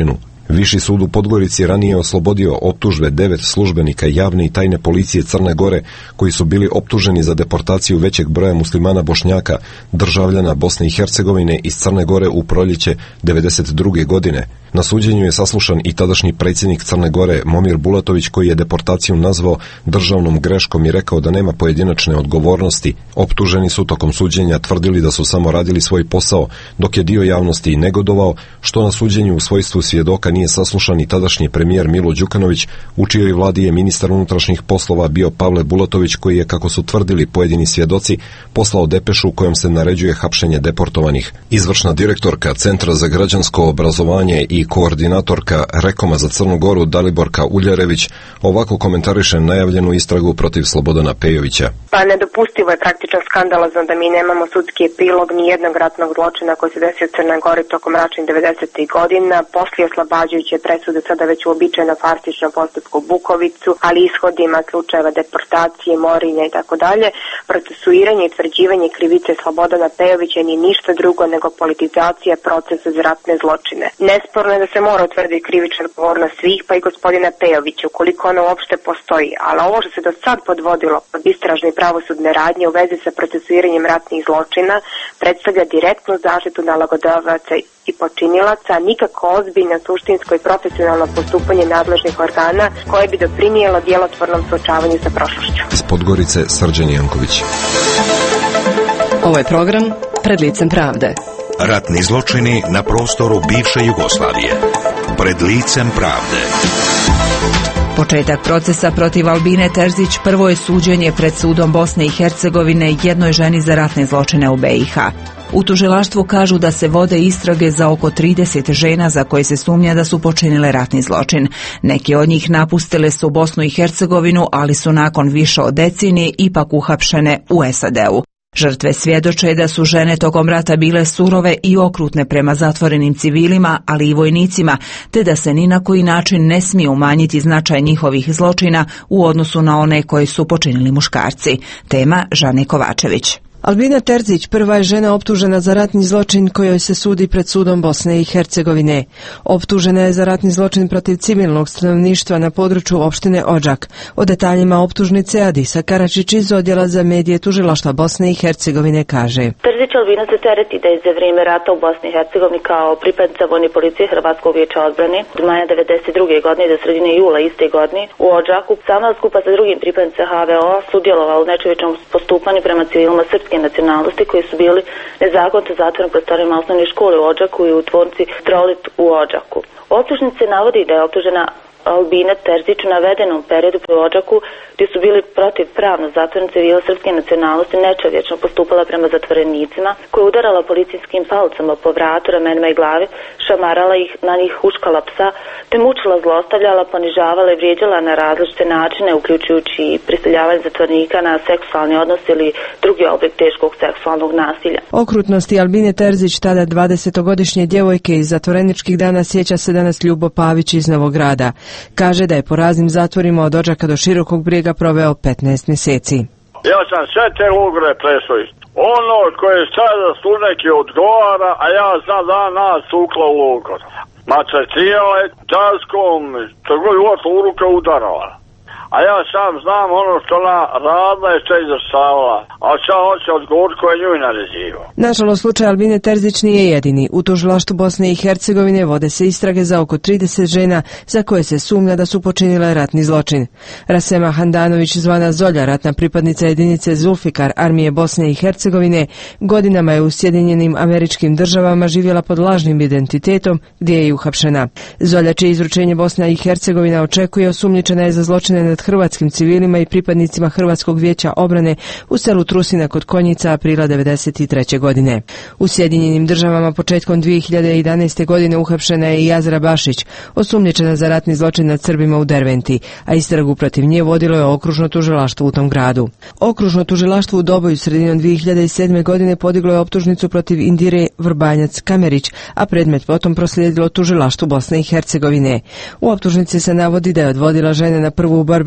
Viši sud u Podgorici ranije oslobodio optužbe devet službenika javne i tajne policije Crne Gore koji su bili optuženi za deportaciju većeg broja muslimana Bošnjaka, državljana Bosne i Hercegovine iz Crne Gore u proljeće devedeset druge godine. Na suđenju je saslušan i tadašnji predsjednik Crne Gore Momir Bulatović koji je deportaciju nazvao državnom greškom i rekao da nema pojedinačne odgovornosti. Optuženi su tokom suđenja tvrdili da su samo radili svoj posao, dok je dio javnosti negodovao što na suđenju u svojstvu svjedoka nije saslušan i tadašnji premijer Milo Đukanović, u čijoj vladi je ministar unutrašnjih poslova bio Pavle Bulatović koji je, kako su tvrdili pojedini svjedoci, poslao depešu u kojom se naređuje hapšenje deportovanih. Izvršna direktorka Centra za građansko obrazovanje i koordinatorka Rekoma za Crnu Goru Daliborka Uljarević ovako komentariše najavljenu istragu protiv Slobodana Pejovića. Pa nedopustivo je, praktično skandalozno da mi nemamo sudski epilog ni jednog ratnog zločina koji se desio u Crnoj Gori tokom mračnih devedesetih godina. Poslije oslobađajuće presude sada već uobičajeno farsičnom postupku Bukovicu, ali ishodima slučajeva deportacije, morinja i tako dalje. Procesuiranje i tvrđivanje krivice Slobodana Pejovića nije ništa drugo nego politizacija procesa za ratne zločine. Nesporno je da se mora utvrditi krivična odgovornost svih, pa i gospodina Pejovića, ukoliko ona uopšte postoji. Ali ovo što se do sad podvodilo pod istražne i pravosudne radnje u vezi sa procesuiranjem ratnih zločina predstavlja direktnu zaštitu nalogodavaca i počinilaca, nikako ozbiljno, suštinsko i profesionalno postupanje nadležnih organa koje bi doprinijelo djelotvornom suočavanju sa prošlošću. Iz Podgorice Srđan Janković. Ovo je program Pred licem pravde. Ratni zločini na prostoru bivše Jugoslavije. Pred licem pravde. Početak procesa protiv Albine Terzić prvo je suđenje pred sudom Bosne i Hercegovine jednoj ženi za ratne zločine u B i H. U tužilaštvu kažu da se vode istrage za oko trideset žena za koje se sumnja da su počinile ratni zločin. Neki od njih napustile su Bosnu i Hercegovinu, ali su nakon više od decenije ipak uhapšene u S A D-u. Žrtve svjedoče da su žene tokom rata bile surove i okrutne prema zatvorenim civilima, ali i vojnicima, te da se ni na koji način ne smije umanjiti značaj njihovih zločina u odnosu na one koje su počinili muškarci. Tema Žane Kovačević. Albina Terzić prva je žena optužena za ratni zločin kojoj se sudi pred sudom Bosne i Hercegovine. Optužena je za ratni zločin protiv civilnog stanovništva na području opštine Odžak. O detaljima optužnice Adisa Karačić iz odjela za medije tužilaštva Bosne i Hercegovine kaže: Terzić Albina se tereti da je za vrijeme rata u Bosni i Hercegovini kao pripadnica vojne policije Hrvatskog vijeća odbrane od maja devedeset druge godine do sredine jula iste godine u Odžaku sama skupa sa drugim pripadnicima H V O sudjelovala u nečovječnom postupanju prema civilima srpske nacionalnosti koji su bili nezakonito zatvoreni prostorima osnovne škole u Odžaku i u tvornici Strolit u Odžaku. U optužnici navodi da je optužena Albina Terzić u navedenom periodu u Odžaku gdje su bili protiv pravno zatvoreni civila srpske nacionalnosti nečovječno postupala prema zatvorenicima, koja je udarala policijskim palcama po vratu, ramenima i glavi, šamarala ih, na njih huškala psa, te mučila, zlostavljala, ponižavala i vrijeđala na različite načine, uključujući i prisiljavanje zatvorenika na seksualni odnos ili drugi oblik teškog seksualnog nasilja. Okrutnosti Albine Terzić, tada dvadesetogodišnje djevojke iz zatvoreničkih dana, sjeća se danas Ljubo Pavić iz Novog Grada. Kaže da je po raznim zatvorima od Odžaka do Širokog Brijega proveo petnaest mjeseci. Ja sam sve te logore prešao. Ono koje sada su neki odgovara, a ja znam da nas tukla u logor. Mačecijala je taskom, što god uvijek u ruke udarala. A ja sam znam ono što ona radila je što je izvršavala, a šta hoće odgovor koje nju naređivo. Nažalost, slučaj Albine Terzić nije jedini. U tužilaštvu Bosne i Hercegovine vode se istrage za oko trideset žena za koje se sumnja da su počinile ratni zločin. Rasema Handanović, zvana Zolja, ratna pripadnica jedinice Zulfikar armije Bosne i Hercegovine, godinama je u Sjedinjenim Američkim Državama živjela pod lažnim identitetom gdje je i uhapšena. Zolja, čije izručenje Bosna i Hercegovina očekuje, osumnjičena je za zločine nad hrvatskim civilima i pripadnicima Hrvatskog vijeća obrane u selu Trusina kod Konjica aprila devedeset treće godine. U Sjedinjenim Državama početkom dvije hiljade jedanaeste. godine uhapšena je i Azra Bašić, osumnjičena za ratni zločin nad Srbima u Derventi, a istragu protiv nje vodilo je okružno tužilaštvo u tom gradu. Okružno tužilaštvo u Doboju sredinom dvije hiljade sedme. godine podiglo je optužnicu protiv Indire Vrbanjac-Kamerić, a predmet potom proslijedilo tužilaštvu Bosne i Hercegovine. U optužnici se navodi da je odvodila žene na prvu borbenu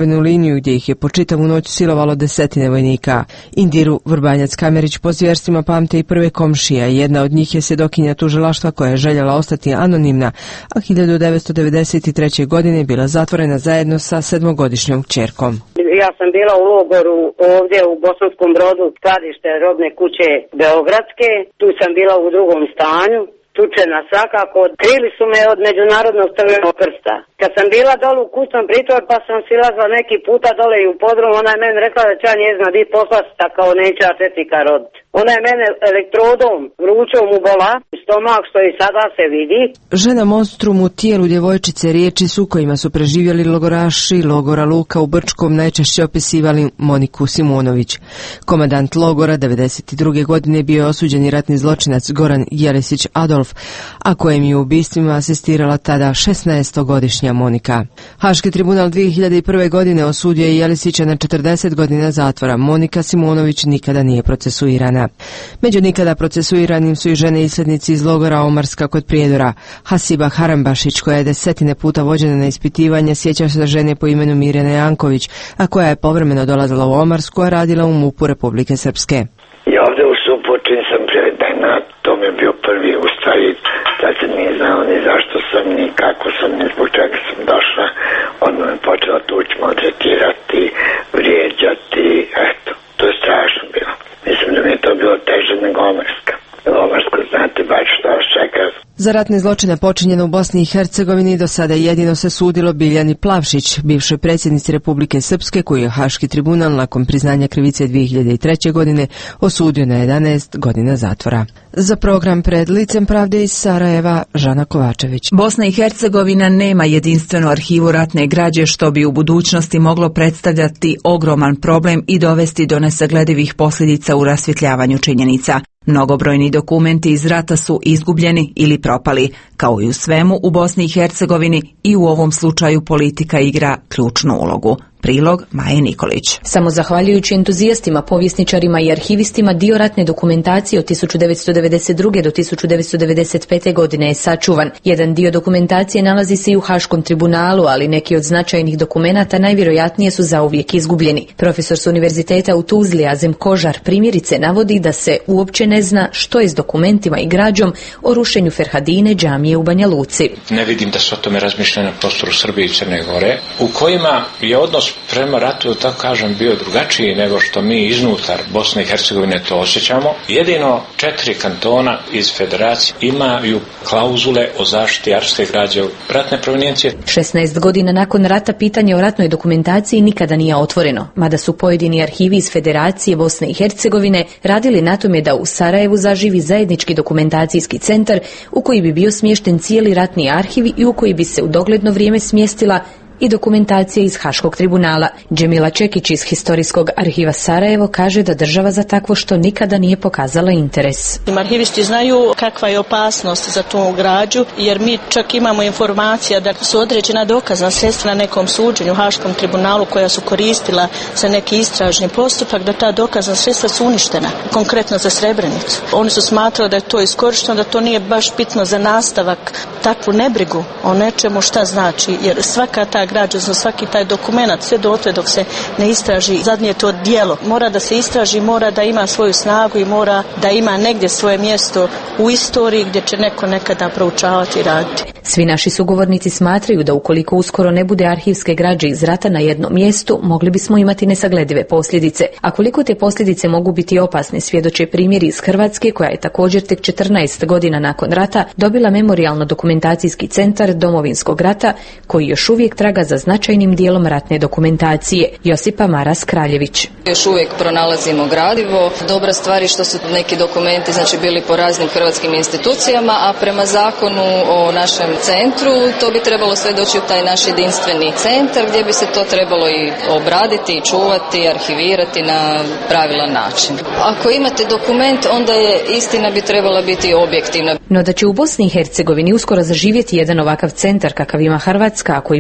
borbenu liniju gdje ih je po čitavu noć silovalo desetine vojnika. Indiru Vrbanjac-Kamerić po zvjerstvima pamte i prve komšija. Jedna od njih je svjedokinja tužilaštva koja je željela ostati anonimna, a hiljadu devetsto devedeset treće. godine bila zatvorena zajedno sa sedmogodišnjom kćerkom. Ja sam bila u logoru ovdje u Bosanskom Brodu, skladište robne kuće Beogradske. Tu sam bila u drugom stanju, tučena svakako. Krili su me od međunarodnog crvenog krsta. Kad sam bila dole u kućnom pritvor pa sam silazla neki puta dole i u podrum, ona je meni rekla da će ja njezna di poslasta kao neće atletika rod. Ona je mene elektrodom, vrućom ubola, stomak što i sada se vidi. Žena monstrum u tijelu djevojčice riječi su kojima su preživjeli logoraši logora Luka u Brčkom najčešće opisivali Moniku Simonović. Komandant logora devedeset druge. godine bio je osuđeni ratni zločinac Goran Jelesić Adolf, a kojem je u ubistvima asistirala tada šesnaestogodišnja Monika. Haški tribunal dvije hiljade prve. godine osudio je Jelesića na četrdeset godina zatvora. Monika Simonović nikada nije procesuirana. Među nikada procesuiranim su i žene islednici iz logora Omarska kod Prijedora. Hasiba Harambašić, koja je desetine puta vođena na ispitivanje, sjeća se žene po imenu Mirjana Janković, a koja je povremeno dolazila u Omarsku, a radila u MUP-u Republike Srpske. Ja ovdje u Subočin sam prevedena, to mi je bio prvi u stvari, da se nije znao ni zašto sam, ni kako sam, ni zbog čega sam došla. Odmah me počela tući, maltretirati, vrijeđati, eto, to je strašno bilo. Mislim da mi je to bilo teže nego Omarska. Omarsko znate baš što vas čeka. Za ratne zločine počinjene u Bosni i Hercegovini do sada jedino se sudilo Biljani Plavšić, bivšoj predsjednici Republike Srpske, koju je Haški tribunal nakon priznanja krivice dvije hiljade treće. godine osudio na jedanaest godina zatvora. Za program Pred licem pravde iz Sarajeva, Žana Kovačević. Bosna i Hercegovina nema jedinstvenu arhivu ratne građe, što bi u budućnosti moglo predstavljati ogroman problem i dovesti do nesagledivih posljedica u rasvjetljavanju činjenica. Mnogobrojni dokumenti iz rata su izgubljeni ili propali. Kao i u svemu u Bosni i Hercegovini, i u ovom slučaju politika igra ključnu ulogu. Prilog Maje Nikolić. Samo zahvaljujući entuzijastima, povjesničarima i arhivistima, dio ratne dokumentacije od tisuću devetsto devedeset druge. do tisuću devetsto devedeset pete. godine je sačuvan. Jedan dio dokumentacije nalazi se i u Haškom tribunalu, ali neki od značajnih dokumenata najvjerojatnije su zauvijek izgubljeni. Profesor s univerziteta u Tuzli, Azem Kožar, primjerice navodi da se uopće ne zna što je s dokumentima i građom o rušenju Ferhadine džamije u Banja Luci. Ne vidim da se o tome razmišlja na prostoru Srbije i Crne Gore, u kojima je odnos prema ratu, tako kažem, bio drugačiji nego što mi iznutar Bosne i Hercegovine to osjećamo. Jedino četiri kantona iz federacije imaju klauzule o zaštiti arhivske građe ratne provenijencije. šesnaest godina nakon rata pitanje o ratnoj dokumentaciji nikada nije otvoreno, mada su pojedini arhivi iz Federacije Bosne i Hercegovine radili na tome da u Sarajevu zaživi zajednički dokumentacijski centar u koji bi bio smješten cijeli ratni arhiv i u koji bi se u dogledno vrijeme smjestila i dokumentacija iz Haškog tribunala. Džemila Čekić iz Historijskog arhiva Sarajevo kaže da država za takvo što nikada nije pokazala interes. Arhivisti znaju kakva je opasnost za tu građu, jer mi čak imamo informacija da su određena dokazna sredstva na nekom suđenju u Haškom tribunalu koja su koristila za neki istražni postupak, da ta dokazna sredstva su uništena, konkretno za Srebrenicu. Oni su smatrali da je to iskorišteno, da to nije baš bitno za nastavak, takvu nebrigu o nečemu šta znači, jer svaka ta građa, svaki taj dokumenat, sve dotle dok se ne istraži zadnje to djelo, mora da se istraži, mora da ima svoju snagu i mora da ima negdje svoje mjesto u istoriji gdje će neko nekada proučavati i raditi. Svi naši sugovornici smatraju da ukoliko uskoro ne bude arhivske građe iz rata na jednom mjestu, mogli bismo imati nesagledive posljedice. A koliko te posljedice mogu biti opasne, svjedoče primjeri iz Hrvatske, koja je također tek četrnaest godina nakon rata dobila memorijalno-dokumentacijski centar Domovinskog rata, koji još uvijek traga za značajnim dijelom ratne dokumentacije. Josipa Maras Kraljević. Još uvijek pronalazimo gradivo. Dobra stvar je što su neki dokumenti znači bili po raznim hrvatskim institucijama, a prema zakonu o našem centru to bi trebalo sve doći u taj naš jedinstveni centar gdje bi se to trebalo i obraditi, čuvati, arhivirati na pravilan način. Ako imate dokument, onda je istina bi trebala biti objektivna. No da će u Bosni i Hercegovini uskoro zaživjeti jedan ovakav centar kakav ima Hrvatska, koji bi mogao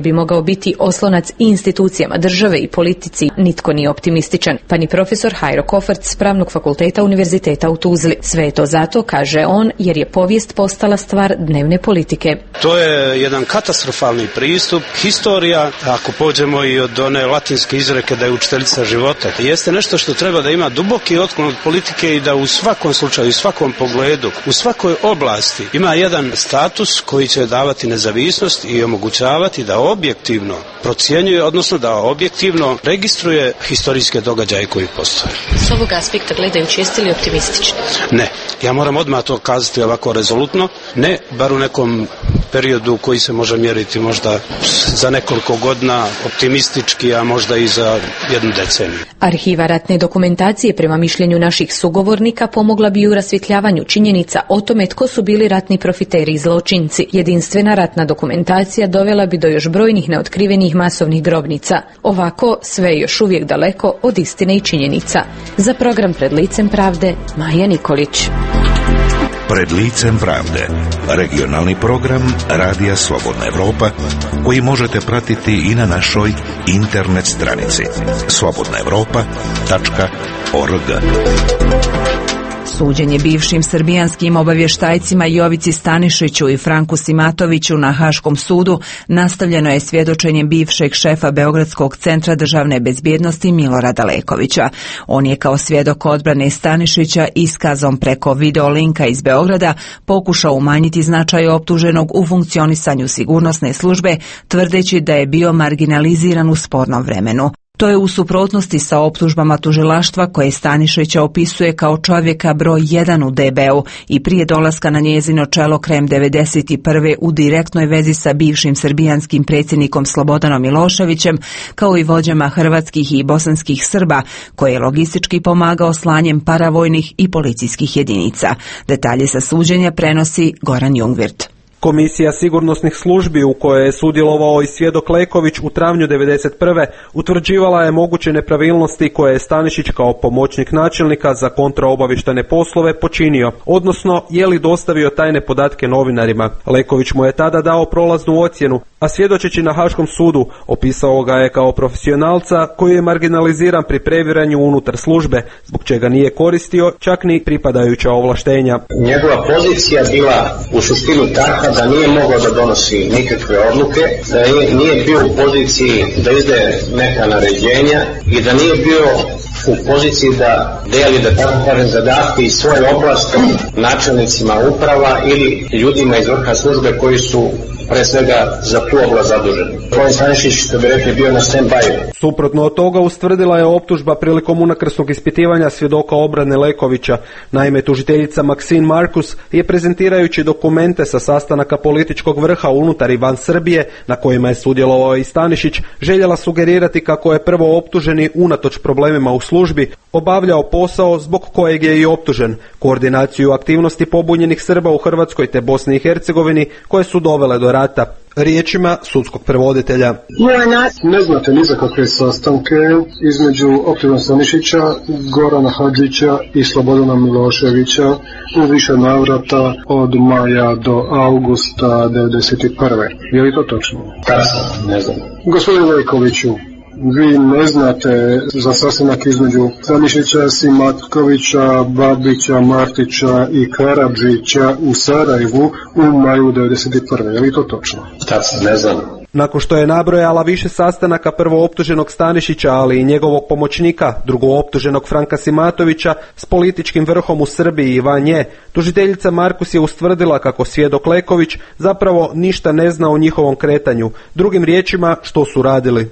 biti oslonac i institucijama države i politici, nitko nije optimističan, pa ni profesor Hajro Kofarc s Pravnog fakulteta Univerziteta u Tuzli. Sve je to zato, kaže on, jer je povijest postala stvar dnevne politike. To je jedan katastrofalni pristup. Historija, ako pođemo i od one latinske izreke da je učiteljica života, jeste nešto što treba da ima duboki otklon od politike i da u svakom slučaju, u svakom pogledu, u svakoj oblasti ima jedan status koji će davati nezavisnost i omogućavati da objektivno procjenjuje, odnosno da objektivno registruje historijske događaje koji postoje. S ovog aspekta gledajući, jeste li optimistični? Ne, ja moram odmah to kazati ovako rezolutno, ne, bar u nekom periodu koji se može mjeriti možda za nekoliko godina optimistički, a možda i za jednu deceniju. Arhiva ratne dokumentacije prema mišljenju naših sugovornika pomogla bi u rasvjetljavanju činjenica o tome tko su bili ratni profiteri i zločinci. Jedinstvena ratna dokumentacija dovela bi do još brojnih neotkrivenih masovnih grobnica. Ovako, sve je još uvijek daleko od istine i činjenica. Za program Pred licem pravde, Maja Nikolić. Pred licem pravde, regionalni program Radija Slobodna Evropa, koji možete pratiti i na našoj internet stranici slobodna evropa tačka org. Suđenje bivšim srbijanskim obavještajcima Jovici Stanišiću i Franku Simatoviću na Haškom sudu nastavljeno je svjedočenjem bivšeg šefa Beogradskog centra državne bezbjednosti Milorada Lekovića. On je kao svjedok odbrane Stanišića iskazom preko videolinka iz Beograda pokušao umanjiti značaj optuženog u funkcionisanju sigurnosne službe, tvrdeći da je bio marginaliziran u spornom vremenu. To je u suprotnosti sa optužbama tužilaštva koje Stanišića opisuje kao čovjeka broj jedan u de be u i prije dolaska na njezino čelo krajem devedeset prve u direktnoj vezi sa bivšim srbijanskim predsjednikom Slobodanom Miloševićem, kao i vođama hrvatskih i bosanskih Srba, koje je logistički pomagao slanjem paravojnih i policijskih jedinica. Detalje sa suđenja prenosi Goran Jungvirt. Komisija sigurnosnih službi u kojoj je sudjelovao i svjedok Leković u travnju devedeset prve utvrđivala je moguće nepravilnosti koje je Stanišić kao pomoćnik načelnika za kontraobavještajne poslove počinio, odnosno je li dostavio tajne podatke novinarima. Leković mu je tada dao prolaznu ocjenu, a svjedočeći na Haškom sudu opisao ga je kao profesionalca koji je marginaliziran pri previranju unutar službe, zbog čega nije koristio čak ni pripadajuća ovlaštenja. Njegova pozicija bila u suštini takva da nije mogao da donosi nikakve odluke, da nije, nije bio u poziciji da izdaje neka naređenja i da nije bio u poziciji da deli, da tako kažem, zadatke iz svoje oblasti načelnicima uprava ili ljudima iz vrha službe koji su pre svega za tu oblast zaduženi. Gospodin Stanišić, što bi rekli, bio na stand-by. Suprotno od toga ustvrdila je optužba prilikom unakrsnog ispitivanja svjedoka obrane Lekovića. Naime, tužiteljica Maksin Markus je prezentirajući dokumente sa sastanaka političkog vrha unutar i van Srbije, na kojima je sudjelovao i Stanišić, željela sugerirati kako je prvo optuženi unatoč problemima u službi obavljao posao zbog kojeg je i optužen, koordinaciju aktivnosti pobunjenih Srba u Hrvatskoj te Bosni i Hercegovini koje su dovele do rata. Riječima sudskog prevoditelja. Ne znate ni za kakve sastanke između optuženog Stanišića, Gorana Hadžića i Slobodana Miloševića u više navrata od maja do augusta devedeset prve. Je li to točno? Tačno, ne znam. Gospodine Lekoviću, vi ne znate za sastanak između Stanišića, Simatkovića, Babića, Martića i Karadžića u Sarajevu u maju devedeset prve. Je li to točno? Tačno, ne znam. Nakon što je nabrojala više sastanaka prvo optuženog Stanišića, ali i njegovog pomoćnika, drugo optuženog Franka Simatovića s političkim vrhom u Srbiji i van nje, tužiteljica Markus je ustvrdila kako svjedok Leković zapravo ništa ne zna o njihovom kretanju. Drugim riječima, što su radili.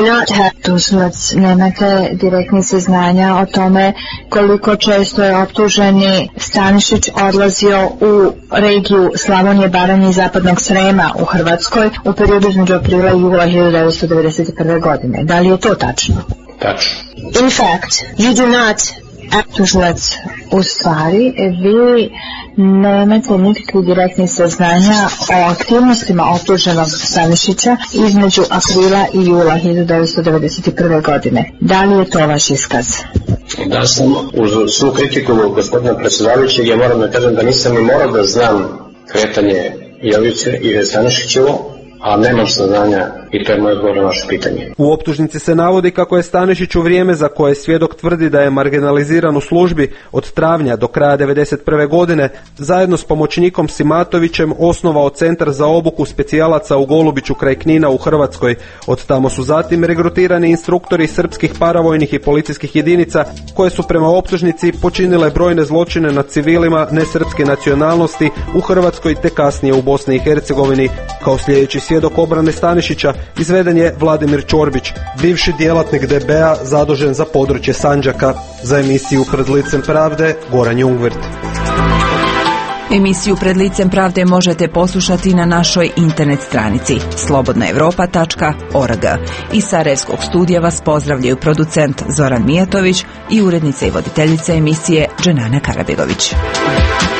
Tužilac, nemate direktnih saznanja o tome koliko često je optuženi Stanišić odlazio u regiju Slavonije, Baranje i Zapadnog Srema u Hrvatskoj u periodu između aprila i jula hiljadu devetsto devedeset prve. godine. Da li je to tačno? Tačno. In fact, you do not, tužilac, u stvari, vi nemate nikakvih direktnih saznanja o aktivnostima optuženog Stanišića između aprila i jula hiljadu devetsto devedeset prve. godine. Da li je to vaš iskaz? Da sam uz svu kritiku gospodina predsjedavajućeg, ja moram da kažem da nisam ni morao da znam kretanje Joviće i Stanišićevo, a nemam saznanja I to je moj odgovor na vaše pitanje. U optužnici se navodi kako je Stanišić u vrijeme za koje svjedok tvrdi da je marginaliziran u službi od travnja do kraja devedeset prve godine zajedno s pomoćnikom Simatovićem osnovao centar za obuku specijalaca u Golubiću kraj Knina u Hrvatskoj. Od tamo su zatim regrutirani instruktori srpskih paravojnih i policijskih jedinica koje su prema optužnici počinile brojne zločine nad civilima nesrpske nacionalnosti u Hrvatskoj te kasnije u Bosni i Hercegovini. Kao sljedeći svjedok obrane Stanišića izveden je Vladimir Čorbić, bivši djelatnik D B A zadužen za područje Sandžaka. Za emisiju Pred licem pravde, Goran Jungwirth. Emisiju Pred licem pravde možete poslušati na našoj internet stranici slobodna europa tačka org. Iz Sarajevskog studija vas pozdravljaju producent Zoran Mijatović i urednica i voditeljica emisije Dženana Karabegović.